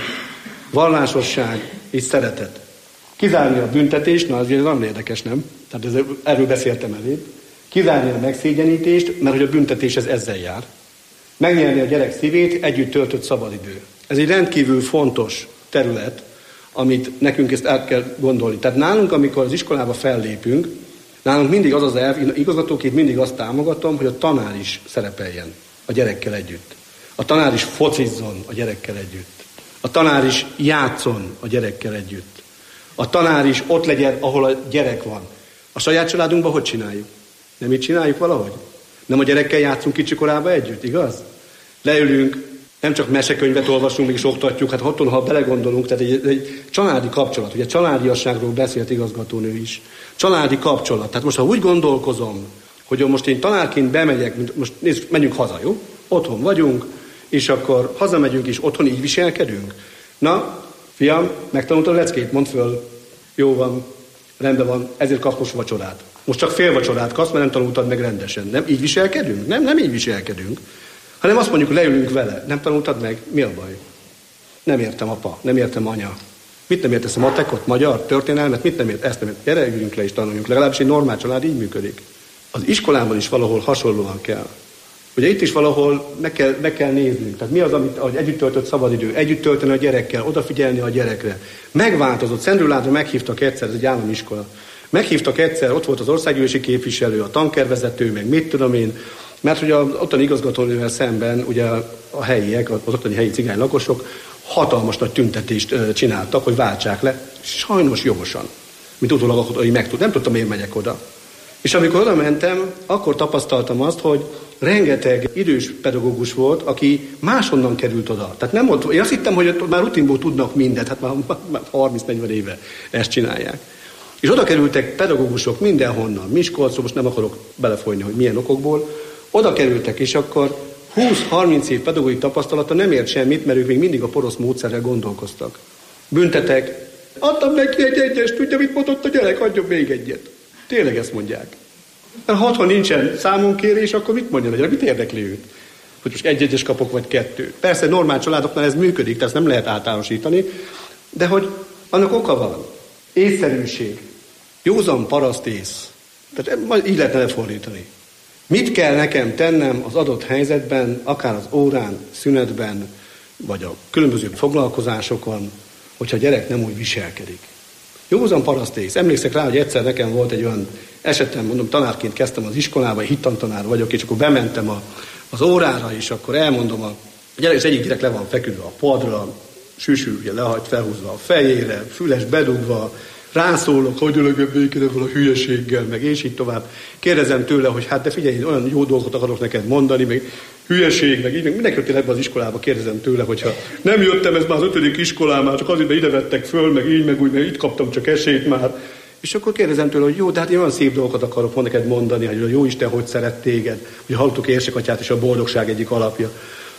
vallásosság és szeretet. Kizárni a büntetést, na az ugye nagyon érdekes, nem? Tehát erről beszéltem előbb. Kizárni a megszégyenítést, mert hogy a büntetés ezzel jár. Megnyerni a gyerek szívét, együtt töltött szabadidő. Ez egy rendkívül fontos terület, amit nekünk ezt át kell gondolni. Tehát nálunk, amikor az iskolába fellépünk, nálunk mindig az az elv, igazgatóként mindig azt támogatom, hogy a tanár is szerepeljen a gyerekkel együtt. A tanár is focizzon a gyerekkel együtt. A tanár is játszon a gyerekkel együtt. A tanár is ott legyen, ahol a gyerek van. A saját családunkban hogy csináljuk? Nem így csináljuk valahogy? Nem a gyerekkel játszunk kicsikorában együtt, igaz? Leülünk, nem csak mesekönyvet olvasunk, és oktatjuk, hát attól, ha belegondolunk, tehát egy családi kapcsolat, ugye családiasságról beszélt igazgatónő is. Családi kapcsolat. Tehát most, ha úgy gondolkozom, hogy most én tanárként bemegyek, most nézzük, menjünk haza, jó? Otthon vagyunk, és akkor hazamegyünk, és otthon így viselkedünk. Na, fiam, megtanultad a leckét, mondd föl. Jó van, rendben van, ezért kapsz most vacsorát. Most csak fél vacsorát kapsz, mert nem tanultad meg rendesen. Nem így viselkedünk? Nem így viselkedünk. Hanem azt mondjuk, leülünk vele. Nem tanultad meg? Mi a baj? Nem értem, apa, nem értem, anya. Mit nem értesz, a matekot, magyar, történelmet? Mit nem ért? Ezt nem ért. Gyere, üljünk le és tanuljunk. Legalábbis egy normál család így működik. Az iskolában is valahol hasonlóan kell. Ugye itt is valahol meg kell néznünk. Tehát mi az, amit együtt töltött szabadidő, együtt tölteni a gyerekkel, odafigyelni a gyerekre. Megváltozott. Szentgyörgyre meghívtak egyszer, ez egy állami iskola. Meghívtak egyszer, ott volt az országgyűlési képviselő, a tankervezető, meg mit tudom én, mert hogy az ottani igazgatónővel szemben ugye a helyiek, az ottani helyi cigány lakosok hatalmas nagy tüntetést csináltak, hogy váltsák le, sajnos jogosan. Mint utólag, hogy nem tudtam, miért megyek oda. És amikor oda mentem, akkor tapasztaltam azt, hogy rengeteg idős pedagógus volt, aki máshonnan került oda. Tehát nem ott, én azt hittem, hogy ott már rutinból tudnak mindent, hát már 30-40 éve ezt csinálják. És oda kerültek pedagógusok mindenhonnan, Miskolcról, most nem akarok belefolyni, hogy milyen okokból, oda kerültek, és akkor 20-30 év pedagógiai tapasztalata nem ért semmit, mert ők még mindig a porosz módszerrel gondolkoztak. Büntetek, adtam neki egy egyest, tudja, mit mondott a gyerek, adjon még egyet. Tényleg ezt mondják. Mert ha nincsen számonkérés, akkor mit mondja a gyerek, mit érdekli őt? Hogy most egy egyes kapok, vagy kettő. Persze normál családoknál ez működik, tehát ezt nem lehet általánosítani, de hogy annak oka van. Észszerűség. Józan parasztész. Tehát így lehetne lefordítani. Mit kell nekem tennem az adott helyzetben, akár az órán, szünetben, vagy a különböző foglalkozásokon, hogyha a gyerek nem úgy viselkedik. Józan parasztész. Emlékszek rá, hogy egyszer nekem volt egy olyan esetem, mondom, tanárként kezdtem az iskolába, hittantanár vagyok, és akkor bementem az órára, és akkor elmondom, a gyerek, az egyik gyerek le van feküdve a padra, sűsű, ugye lehajt felhúzva a fejére, füles bedugva, rászólok, hogy ölögöm végig a hülyeséggel, meg és így tovább. Kérdezem tőle, hogy hát de figyelj, olyan jó dolgot akarok neked mondani, meg hülyeség, meg így, meg mindenki jöttél ebbe az iskolába, kérdezem tőle, hogyha nem jöttem, ez már az 5. iskolám, már csak azért, mert ide vettek föl, meg így, meg úgy, meg itt kaptam csak esélyt már. És akkor kérdezem tőle, hogy jó, de hát én olyan szép dolgokat akarok neked mondani, hogy a Jóisten hogy szeret téged, hogy hallottuk érsekatyát és a boldogság egyik alapja.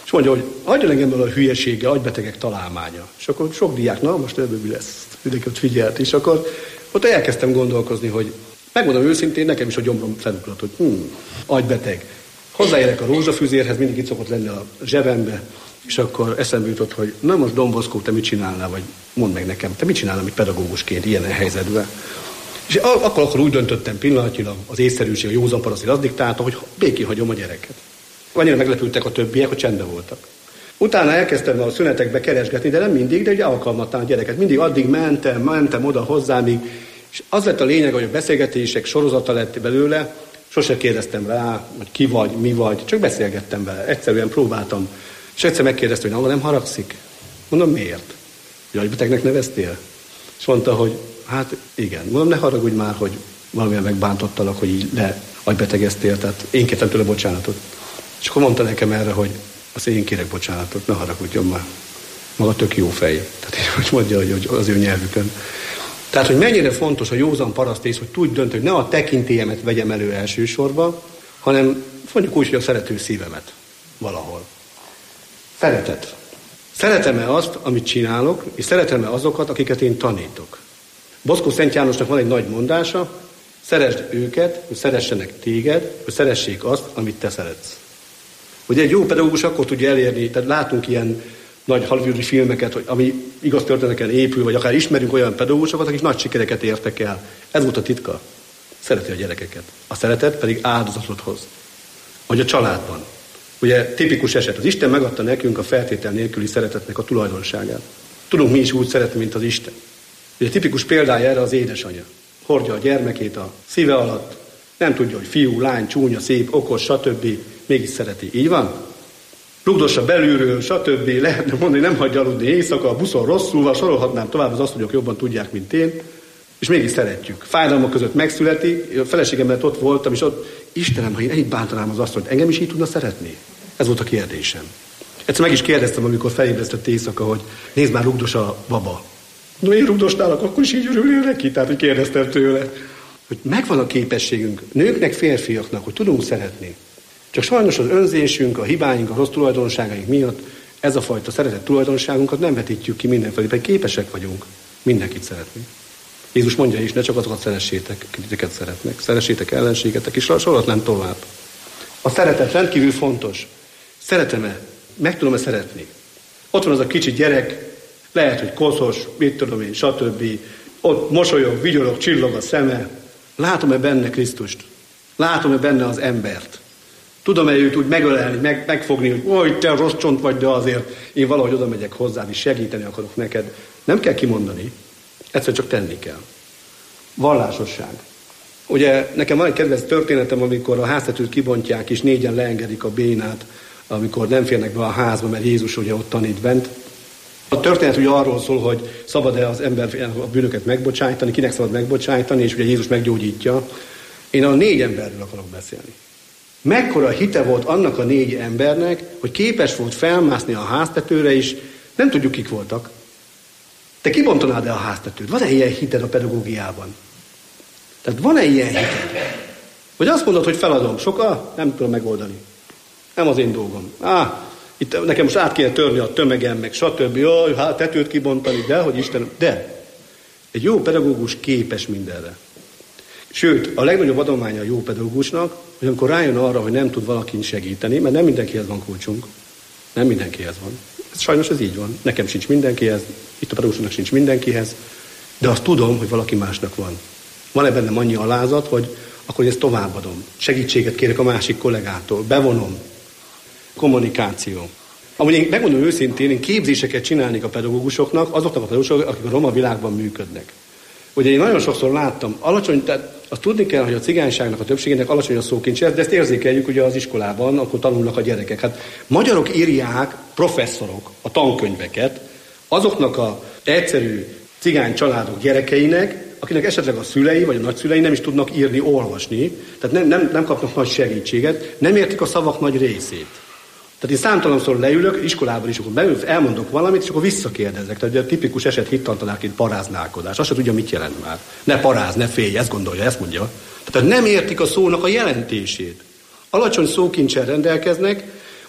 És mondja, hogy adjon engem a hülyesége, agybetegek találmánya. És akkor sok diák, na most ebből mi lesz? Mindenki ott figyelt, és akkor ott elkezdtem gondolkozni, hogy megmondom őszintén, nekem is a gyomrom felugrott, hogy agybeteg. Hozzáérek a rózsafüzérhez, mindig itt szokott lenni a zsebembe, és akkor eszembe jutott, hogy na most Don Bosco, te mit csinálnál, vagy mondd meg nekem, te mit csinálnál, mint pedagógusként ilyen helyzetben. És akkor úgy döntöttem pillanatilag, az észszerűség, a józan paraszt azt diktálta, hogy békén hagyom a gyereket. Annyira meglepültek a többiek, hogy csendben voltak. Utána elkezdtem a szünetekbe keresgetni, de nem mindig, de ugye alkalmatlan a gyereket. Mindig addig mentem oda hozzá, míg, és az lett a lényeg, hogy a beszélgetések sorozata lett belőle, sose kérdeztem rá, hogy ki vagy, mi vagy, csak beszélgettem vele, egyszerűen próbáltam. És egyszer megkérdezte, hogy nem haragszik. Mondom, miért? Hogy agybetegnek neveztél? És mondta, hogy hát igen. Mondom, ne haragudj már, hogy valamilyen megbántottalak, hogy így agybetegeztél, tehát én kértem tőle bocsánatot. És akkor mondta nekem erre, hogy azt én kérek bocsánatot, ne haragudjon már. Maga tök jó fej. Tehát hogy mondja, hogy az ő nyelvükön. Tehát, hogy mennyire fontos a józan parasztész, hogy tudj dönteni, hogy ne a tekintélyemet vegyem elő elsősorban, hanem mondjuk úgy, hogy a szerető szívemet valahol. Szeretet. Szeretem-e azt, amit csinálok, és szeretem-e azokat, akiket én tanítok. Bosco Szent Jánosnak van egy nagy mondása, szeresd őket, hogy szeressenek téged, hogy szeressék azt, amit te szeretsz. Ugye egy jó pedagógus akkor tudja elérni, tehát látunk ilyen nagy hollywoodi filmeket, hogy ami igaz történeteken épül, vagy akár ismerünk olyan pedagógusokat, akik nagy sikereket értek el. Ez volt a titka. Szereti a gyerekeket. A szeretet pedig áldozatot hoz. Vagy a családban. Ugye tipikus eset, az Isten megadta nekünk a feltétel nélküli szeretetnek a tulajdonságát. Tudunk mi is úgy szeretni, mint az Isten. Ugye tipikus példája erre az édesanyja. Hordja a gyermekét a szíve alatt, nem tudja, hogy fiú, lány, csúnya, szép, okos, stb. Mégis szereti. Így van? Rugdossa belülről, stb. Lehetne mondani, nem hagyja aludni éjszaka, a buszon rosszul van, sorolhatnám tovább, az asszonyok jobban tudják, mint én, és mégis szeretjük. Fájdalmak között megszületi, a feleségemmel ott voltam, és ott, Istenem, ha én ennyit bántanám az asszonyt, engem is így tudna szeretni? Ez volt a kérdésem. Egyszer meg is kérdeztem, amikor felébresztett éjszaka, hogy nézd már, rugdos a baba. No, én rugdosnálok, akkor is így örülnél neki, tehát hogy kérdeztem tőle. Hogy megvan a képességünk, nőknek, férfiaknak, hogy tudunk szeretni. Csak sajnos az önzésünk, a hibáink, a rossz tulajdonságaink miatt ez a fajta szeretett tulajdonságunkat nem vetítjük ki mindenfelé, pedig képesek vagyunk mindenkit szeretni. Jézus mondja is, ne csak azokat szeressétek, akik szeretnek. Szeressétek ellenségetek, és sorolhatnám tovább. A szeretet rendkívül fontos. Szeretem-e? Meg tudom-e szeretni? Ott van az a kicsi gyerek, lehet, hogy koszos, mit tudom én, stb. Ott mosolyog, vigyorog, csillog a szeme. Látom-e benne Krisztust? Látom-e benne az embert? Tudom-e őt úgy megölelni, megfogni, hogy oly, te rossz csont vagy, de azért én valahogy oda megyek hozzád, és segíteni akarok neked. Nem kell kimondani, egyszerűen csak tenni kell. Vallásosság. Ugye nekem van egy kedvenc történetem, amikor a háztetőt kibontják, és 4-en leengedik a bénát, amikor nem férnek be a házba, mert Jézus ugye ott tanít bent. A történet ugye arról szól, hogy szabad-e az ember a bűnöket megbocsájtani, kinek szabad megbocsájtani, és ugye Jézus meggyógyítja. Én a 4 emberről akarok beszélni. Mekkora hite volt annak a 4 embernek, hogy képes volt felmászni a háztetőre is, nem tudjuk, kik voltak. Te kibontanád-e a háztetőt? Van-e ilyen hited a pedagógiában? Tehát van-e ilyen hited? Vagy azt mondod, hogy feladom, sokkal? Nem tudom megoldani. Nem az én dolgom. Itt nekem most át kéne törni a tömegem, meg stb. Jaj, hát tetőt kibontani, de hogy Istenem. De egy jó pedagógus képes mindenre. Sőt, a legnagyobb adománya a jó pedagógusnak, hogy amikor rájön arra, hogy nem tud valakin segíteni, mert nem mindenkihez van kulcsunk. Nem mindenkihez van. Sajnos ez így van. Nekem sincs mindenkihez, itt a pedagógusnak sincs mindenkihez, de azt tudom, hogy valaki másnak van. Van-e bennem annyi alázat, hogy akkor ezt továbbadom. Segítséget kérek a másik kollégától, bevonom. Kommunikáció. Amúgy én megmondom őszintén, én képzéseket csinálnék a pedagógusoknak, azoknak a pedagógusoknak, akik a roma világban működnek. Ugye én nagyon sokszor láttam, alacsony, tehát azt tudni kell, hogy a cigányságnak, a többségének alacsony a szókincse, de ezt érzékeljük ugye az iskolában, akkor tanulnak a gyerekek. Hát magyarok írják, professzorok a tankönyveket azoknak az egyszerű cigány családok gyerekeinek, akinek esetleg a szülei vagy a nagyszülei nem is tudnak írni, olvasni, tehát nem kapnak nagy segítséget, nem értik a szavak nagy részét. Tehát én számtalanszor leülök, iskolában is, akkor elmondok valamit, és akkor visszakérdezek. Tehát a tipikus eset hittantanárként paráználkodás. Azt se tudja, mit jelent már. Ne paráz, ne félj, ezt gondolja, ezt mondja. Tehát nem értik a szónak a jelentését. Alacsony szókincsel rendelkeznek,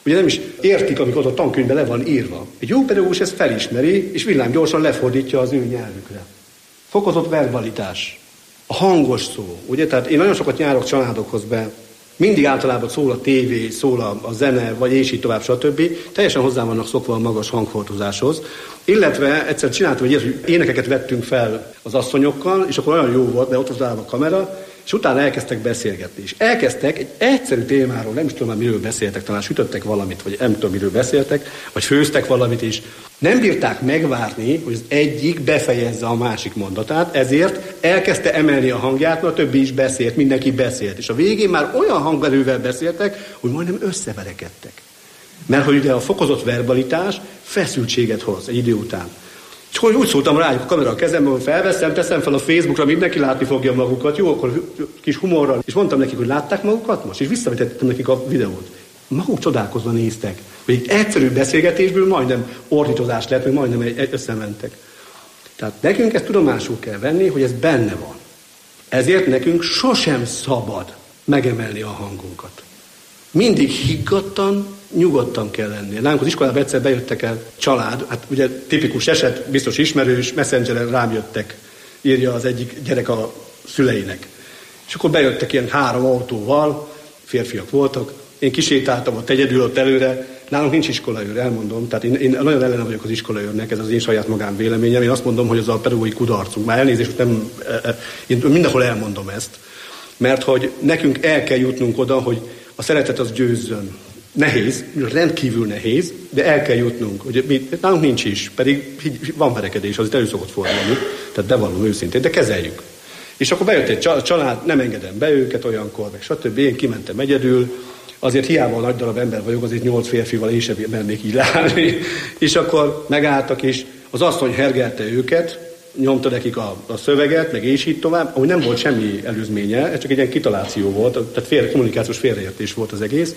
ugye nem is értik, amikor a tankönyvben le van írva. Egy jó pedagógus ezt felismeri, és villámgyorsan lefordítja az ő nyelvükre. Fokozott verbalitás. A hangos szó, ugye? Tehát én nagyon sokat járok családokhoz be, mindig általában szól a tévé, szól a zene, vagy és így tovább, stb. Teljesen hozzá vannak szokva a magas hangfordozáshoz. Illetve egyszer csináltam egy ilyet, hogy énekeket vettünk fel az asszonyokkal, és akkor olyan jó volt, mert ott volt a kamera, és utána elkezdtek beszélgetni. És elkezdtek egy egyszerű témáról, nem is tudom már miről beszéltek, talán sütöttek valamit, vagy nem tudom miről beszéltek, vagy főztek valamit is. Nem bírták megvárni, hogy az egyik befejezze a másik mondatát, ezért elkezdte emelni a hangját, mert a többi is beszélt, mindenki beszélt. És a végén már olyan hangerővel beszéltek, hogy majdnem összeverekedtek. Mert hogy ugye a fokozott verbalitás feszültséget hoz egy idő után. És akkor úgy szóltam rájuk a kamera a kezemben, hogy felveszem, teszem fel a Facebookra, mindenki látni fogja magukat, jó, akkor kis humorral. És mondtam nekik, hogy látták magukat most? És visszavetettem nekik a videót. Maguk csodálkozva néztek, hogy egy egyszerű beszélgetésből majdnem ordítozás lett, hogy majdnem összementek. Tehát nekünk ezt tudomásul kell venni, hogy ez benne van. Ezért nekünk sosem szabad megemelni a hangunkat. Mindig higgadtan, nyugodtan kell lenni. Nálunk az iskolában egyszer bejöttek el család, hát ugye tipikus eset, biztos ismerős, Messengeren rám jöttek, írja az egyik gyerek a szüleinek. És akkor bejöttek ilyen 3 autóval, férfiak voltak, én kisétáltam ott egyedül ott előre, nálunk nincs iskolaőr, elmondom, tehát én nagyon ellene vagyok az iskolaőrnek, ez az én saját magán véleményem, én azt mondom, hogy az a pedagógiai kudarcunk, már elnézést, én mindenhol elmondom ezt, mert hogy nekünk el kell jutnunk oda, hogy a szeretet az győzzön. Nehéz, rendkívül nehéz, de el kell jutnunk. Hogy nálunk nincs is, pedig van verekedés, az itt elő szokott fordulni, tehát bevallom őszintén, de kezeljük. És akkor bejött egy család, nem engedem be őket olyankor, meg stb. Én kimentem egyedül, azért hiába nagy darab ember vagyok, azért 8 férfival én sem mernék így leállni. És akkor megálltak, és az asszony hergelte őket, nyomta nekik a szöveget, meg és így tovább, ahogy nem volt semmi előzménye, ez csak egy ilyen kitaláció volt, tehát kommunikációs félreértés volt az egész.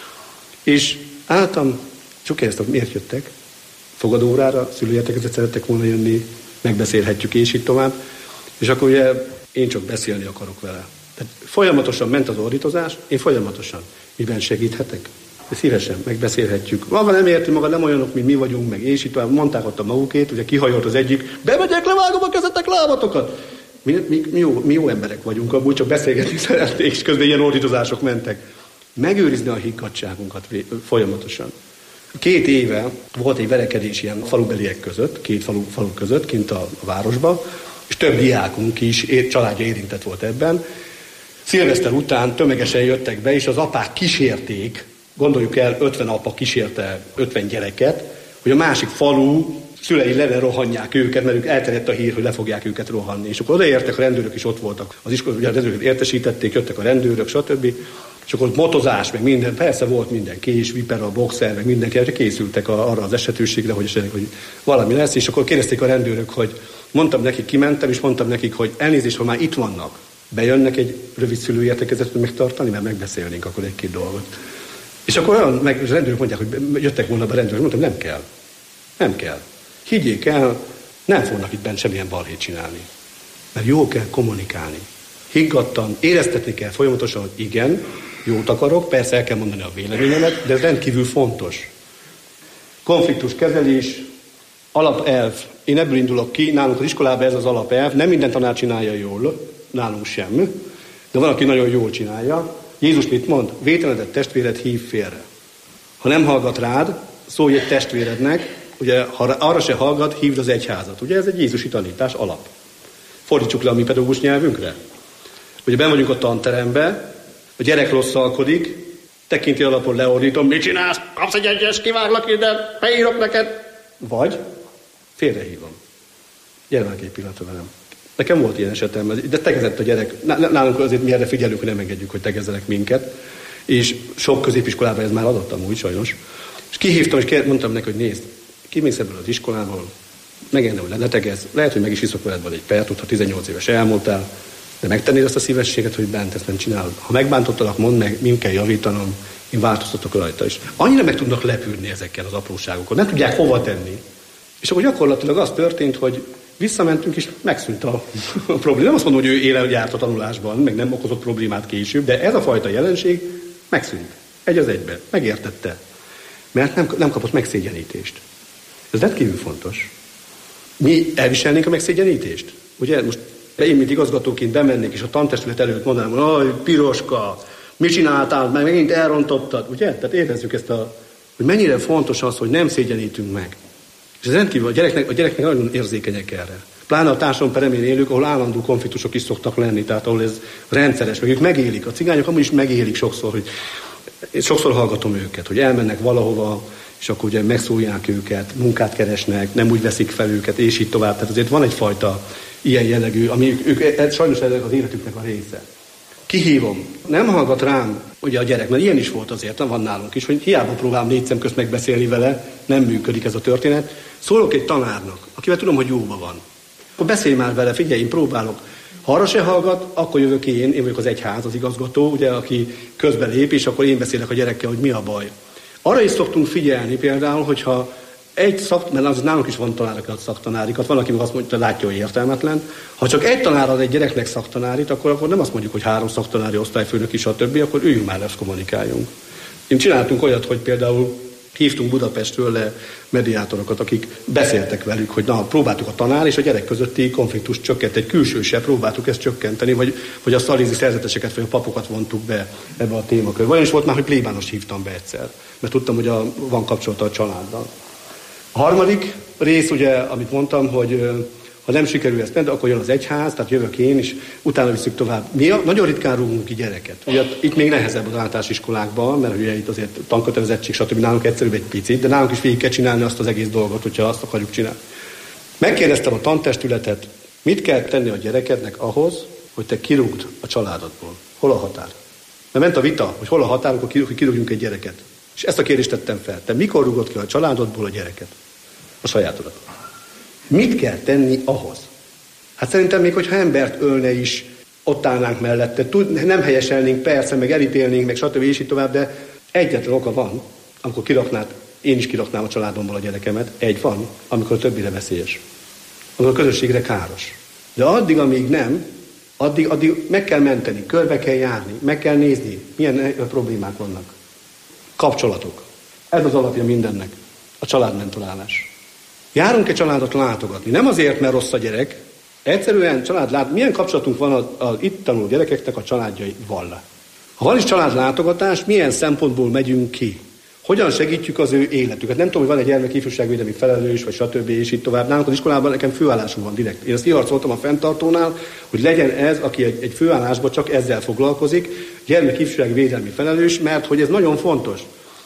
És álltam, csak kérdeztem, miért jöttek? Fogadóórára, szülőértekezet szerettek volna jönni, megbeszélhetjük és így tovább. És akkor ugye én csak beszélni akarok vele. Tehát folyamatosan ment az ordítozás, én folyamatosan. Miben segíthetek? Szívesen megbeszélhetjük. Maga nem érti, maga nem olyanok, mint mi vagyunk, meg és így tovább. Mondták ott a magukét, ugye kihajolt az egyik, bemegyek, levágom a kezetek, lábatokat. Mi jó emberek vagyunk, abból csak beszélgetni szeretnék, és közben ilyen ordítozások mentek. Megőrizni a higgadtságunkat folyamatosan. 2 éve volt egy verekedés ilyen falubeliek között, 2 falu között, kint a városba, és több diákunk is, családja érintett volt ebben. Szilveszter után tömegesen jöttek be, és az apák kísérték, gondoljuk el, 50 apa kísérte 50 gyereket, hogy a másik falu szülei le rohanják őket, mert ők elterjedt a hír, hogy le fogják őket rohanni. És akkor odaértek, a rendőrök is ott voltak. Az iskola, ugye a rendőröket értesítették, jöttek a rendőrök, stb. És akkor motozás, meg minden, persze volt minden, kés, vipera, boxer, meg mindenki, készültek arra az esetőségre, hogy valami lesz, és akkor kérdezték a rendőrök, hogy mondtam nekik, kimentem, és mondtam nekik, hogy elnézést, ha már itt vannak, bejönnek egy rövid szülőértekezetet megtartani, mert megbeszélnénk akkor 1-2 dolgot. És akkor olyan, meg rendőrök mondják, hogy jöttek volna be rendőrök, mondtam, nem kell. Nem kell. Higgyék el, nem fognak itt bent semmilyen balhét csinálni. Mert jó kell kommunikálni. Higgadtan, éreztetni kell folyamatosan, hogy igen, jót akarok, persze el kell mondani a véleményemet, de ez rendkívül fontos. Konfliktuskezelés, alapelv. Én ebből indulok ki, nálunk az iskolában ez az alapelv, nem minden tanár csinálja jól, nálunk sem, de van, aki nagyon jól csinálja. Jézus mit mond? Vételedet testvéred hív félre. Ha nem hallgat rád, szólj egy testvérednek, ugye, ha arra se hallgat, hívd az egyházat. Ugye ez egy jézusi tanítás alap. Fordítsuk le a mi pedagógus nyelvünkre. Ugye benn vagyunk a tanterembe, a gyerek rosszalkodik, tekinti alapon leordítom, mit csinálsz? Kapsz egy egyes, kivárlak ide, beírok neked. Vagy félrehívom. Gyere már egy pillanatra velem. Nekem volt ilyen esetem, de tegezett a gyerek. Nálunk azért mi erre figyelünk, hogy nem engedjük, hogy tegezzenek minket. És sok középiskolában ez már adott amúgy sajnos. És kihívtam, és mondtam neki, hogy nézd, kimész ebből az iskolából, megengedem, hogy ne tegezz. Lehet, hogy meg is iszok veled egy pert, ha 18 éves elmúltál, de megtennéd azt a szívességet, hogy bent ezt nem csinálod. Ha megbántottalak, mondd meg, mi kell javítanom, én változtatok rajta is. Annyira meg tudnak lepődni ezekkel az apróságokon, nem tudják hova tenni. És akkor gyakorlatilag az történt, hogy visszamentünk, és megszűnt a probléma. Nem azt mondom, hogy ő élen járt a tanulásban, meg nem okozott problémát később, de ez a fajta jelenség megszűnt. Egy az egybe. Megértette. mert nem kapott megszégyenítést. Ez rendkívül fontos. Mi elviselnénk a megszégyenítést? Ugye most én, mint igazgatóként bemennék, és a tantestület előtt mondanám, hogy Piroska, mit csináltál, meg megint elrontottad, ugye? Tehát érezzük ezt hogy mennyire fontos az, hogy nem szégyenítünk meg. És ez rendkívül a gyereknek nagyon érzékenyek erre. Pláne a társadalom peremén élők, ahol állandó konfliktusok is szoktak lenni, tehát ahol ez rendszeres, meg ők megélik. A cigányok amúgy is megélik sokszor, hogy én sokszor hallgatom őket, hogy elmennek valahova, és akkor ugye megszólják őket, munkát keresnek, nem úgy veszik fel őket, és így tovább. Tehát azért van egyfajta ilyen jellegű, ami ők sajnos ez az életüknek a része. Kihívom. Nem hallgat rám ugye a gyerek, mert ilyen is volt azért, van nálunk is, hogy hiába próbálom 4 szem közt megbeszélni vele, nem működik ez a történet. Szólok egy tanárnak, akivel tudom, hogy jóban van. Akkor beszélj már vele, figyelj, én próbálok. Ha arra se hallgat, akkor jövök én vagyok az egyház, az igazgató, ugye, aki közbelép, és akkor én beszélek a gyerekkel, hogy mi a baj. Arra is szoktunk figyelni például, hogyha mert az nálunk is van tanárokat, szaktanárikat, van, aki meg azt mondja, hogy látja, hogy értelmetlen. Ha csak egy tanár ad egy gyereknek szaktanárit, akkor nem azt mondjuk, hogy 3 szaktanári osztályfőnök is, stb., akkor üljünk már le, ezt kommunikáljunk. Én csináltunk olyat, hogy például hívtunk Budapestről le mediátorokat, akik beszéltek velük, hogy próbáltuk a tanár és a gyerek közötti konfliktust csökkenteni, egy külsősebb próbáltuk ezt csökkenteni, vagy a szalézi szerzeteseket, vagy a papokat vontuk be ebbe a témakörbe. Olyan is volt már, hogy plébánost hívtam be egyszer, mert tudtam, hogy van kapcsolata a családdal. A harmadik rész, ugye, amit mondtam, hogy ha nem sikerül ezt, akkor jön az egyház, tehát jövök én, és utána viszük tovább. Mi nagyon ritkán rúgunk ki gyereket. Ugye itt még nehezebb az általános iskolákban, mert ugye itt azért tankötelezettség, stb. Nálunk egyszerűbb egy picit, de nálunk is végig kell csinálni azt az egész dolgot, hogyha azt akarjuk csinálni. Megkérdeztem a tantestületet, mit kell tenni a gyerekednek ahhoz, hogy te kirúgd a családodból. Hol a határ? Mert ment a vita, hogy hol a határ, akkor kirúgjunk egy gyereket. És ezt a kérdést tettem fel. Te mikor rúgod ki a családodból a gyereket? A sajátodat. Mit kell tenni ahhoz? Hát szerintem még, hogyha embert ölne is, ott állnánk mellette, nem helyeselnénk, persze, meg elítélnénk, meg stb. És így tovább, de egyetlen oka van, amikor én is kiraknám a családomból a gyerekemet, egy van, amikor a többire veszélyes. Amikor a közösségre káros. De addig, amíg nem, addig meg kell menteni, körbe kell járni, meg kell nézni, milyen problémák vannak. Kapcsolatok. Ez az alapja mindennek. A családmentorálás. Járunk egy családot látogatni. Nem azért, mert rossz a gyerek. Egyszerűen milyen kapcsolatunk van az itt tanuló gyerekeknek a családjaival. Ha van is családlátogatás, milyen szempontból megyünk ki? Hogyan segítjük az ő életüket? Nem tudom, hogy van egy gyermek ifjúságvédelmi felelős, vagy stb. És így tovább. Nálunk az iskolában nekem főállásunk van direkt. Én ezt kiharcoltam a fenntartónál, hogy legyen ez, aki egy főállásban csak ezzel foglalkozik, gyermek ifjúságvédelmi felelős, mert hogy ez nagyon fontos.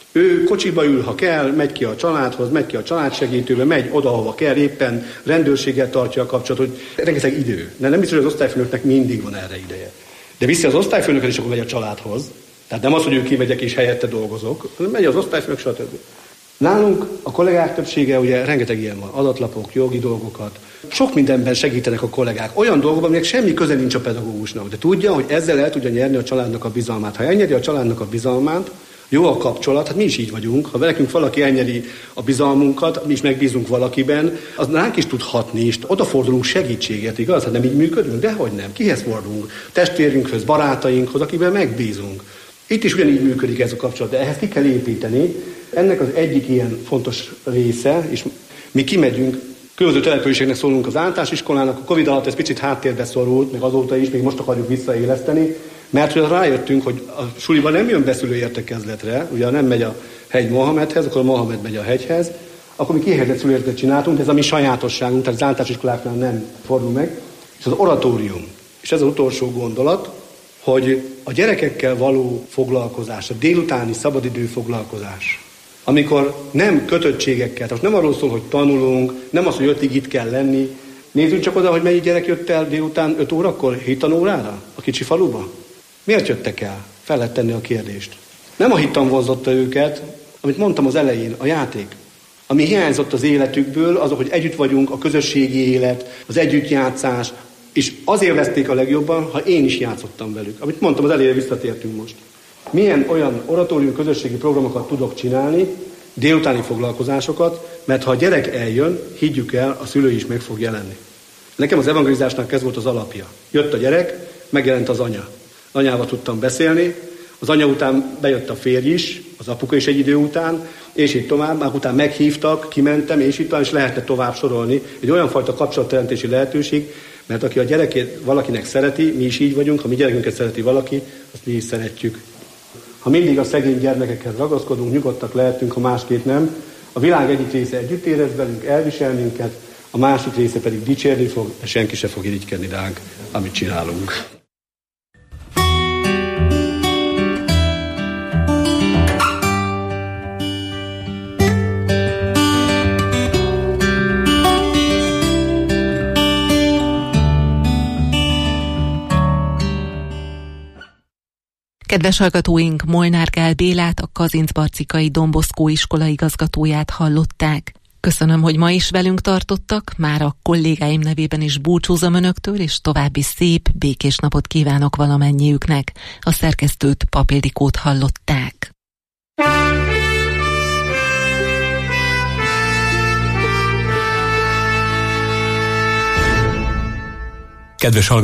Ő kocsiba ül, ha kell, megy ki a családhoz, megy ki a családsegítőbe, megy oda, ahova kell, éppen rendőrséggel tartja a kapcsolatot, hogy rengeteg idő. Nem biztos, hogy az osztályfőnöknek mindig van erre ideje. De viszi az osztályfőnöket, és akkor megy a családhoz. Tehát nem az, hogy ő kimegyek és helyette dolgozok, hanem megy az osztályfőnök, stb. Nálunk a kollégák többsége, ugye rengeteg ilyen van, adatlapok, jogi dolgokat. Sok mindenben segítenek a kollégák. Olyan dolgokban, aminek semmi köze nincs a pedagógusnak. De tudja, hogy ezzel el tudja nyerni a családnak a bizalmát. Ha elnyeri a családnak a bizalmát, jó a kapcsolat, hát mi is így vagyunk. Ha nekünk valaki elnyeri a bizalmunkat, mi is megbízunk valakiben, az ránk is tud hatni, és odafordulunk segítséget, igaz? Hát nem így működünk? Dehogy nem. Kihez fordulunk? Testvérünkhöz, barátainkhoz, akiben megbízunk. Itt is ugyanígy működik ez a kapcsolat, de ehhez ki kell építeni. Ennek az egyik ilyen fontos része, és mi kimegyünk, különböző településeknek szólunk az általános iskolának, a Covid alatt ez picit háttérbe szorult, meg azóta is, még most akarjuk visszaéleszteni, mert hogy rájöttünk, hogy a suliban nem jön beszülő értekezletre, ugye nem megy a hegy Mohamedhez, akkor a Mohamed megy a hegyhez, akkor mi kihelyezett szülőértekezletet csináltunk, de ez a mi sajátosságunk, tehát az általános iskoláknál nem fordul meg, és az oratórium. És ez az utolsó gondolat, hogy a gyerekekkel való foglalkozás, a délutáni szabadidő foglalkozás, amikor nem kötöttségekkel, tehát nem arról szól, hogy tanulunk, nem az, hogy 5-ig itt kell lenni. Nézzünk csak oda, hogy mennyi gyerek jött el délután 5 órakor, 7 tanórára a kicsi faluba. Miért jöttek el? Fel lehet tenni a kérdést. Nem a hittan vonzotta őket, amit mondtam az elején, a játék. Ami hiányzott az életükből, az, hogy együtt vagyunk, a közösségi élet, az együttjátszás, és azért veszték a legjobban, ha én is játszottam velük. Amit mondtam, az elejére visszatértünk most. Milyen olyan oratórium közösségi programokat tudok csinálni, délutáni foglalkozásokat, mert ha a gyerek eljön, higgyük el, a szülő is meg fog jelenni. Nekem az evangelizásnak ez volt az alapja. Jött a gyerek, megjelent az anya. Anyával tudtam beszélni, az anya után bejött a férj is, az apuka is egy idő után, és így tovább, már utána meghívtak, kimentem, és így tovább, és lehetne tovább sorolni. Egy olyan fajta kapcsolatteremtési lehetőség, mert aki a gyerekét valakinek szereti, mi is így vagyunk, ha mi gyerekünket szereti valaki, azt mi is szeretjük. Ha mindig a szegény gyermekekhez ragaszkodunk, nyugodtak lehetünk, ha másképp nem. A világ egyik része együtt érez velünk, elvisel minket, a másik része pedig dicsérni fog, és senki se fog irigykedni ránk, amit csinálunk. Kedves hallgatóink, Molnár Gál Bélát, a Kazincbarcikai Don Bosco iskola igazgatóját hallották. Köszönöm, hogy ma is velünk tartottak, már a kollégáim nevében is búcsúzom önöktől, és további szép, békés napot kívánok valamennyiüknek. A szerkesztőt, Pap Ildikót hallották. Kedves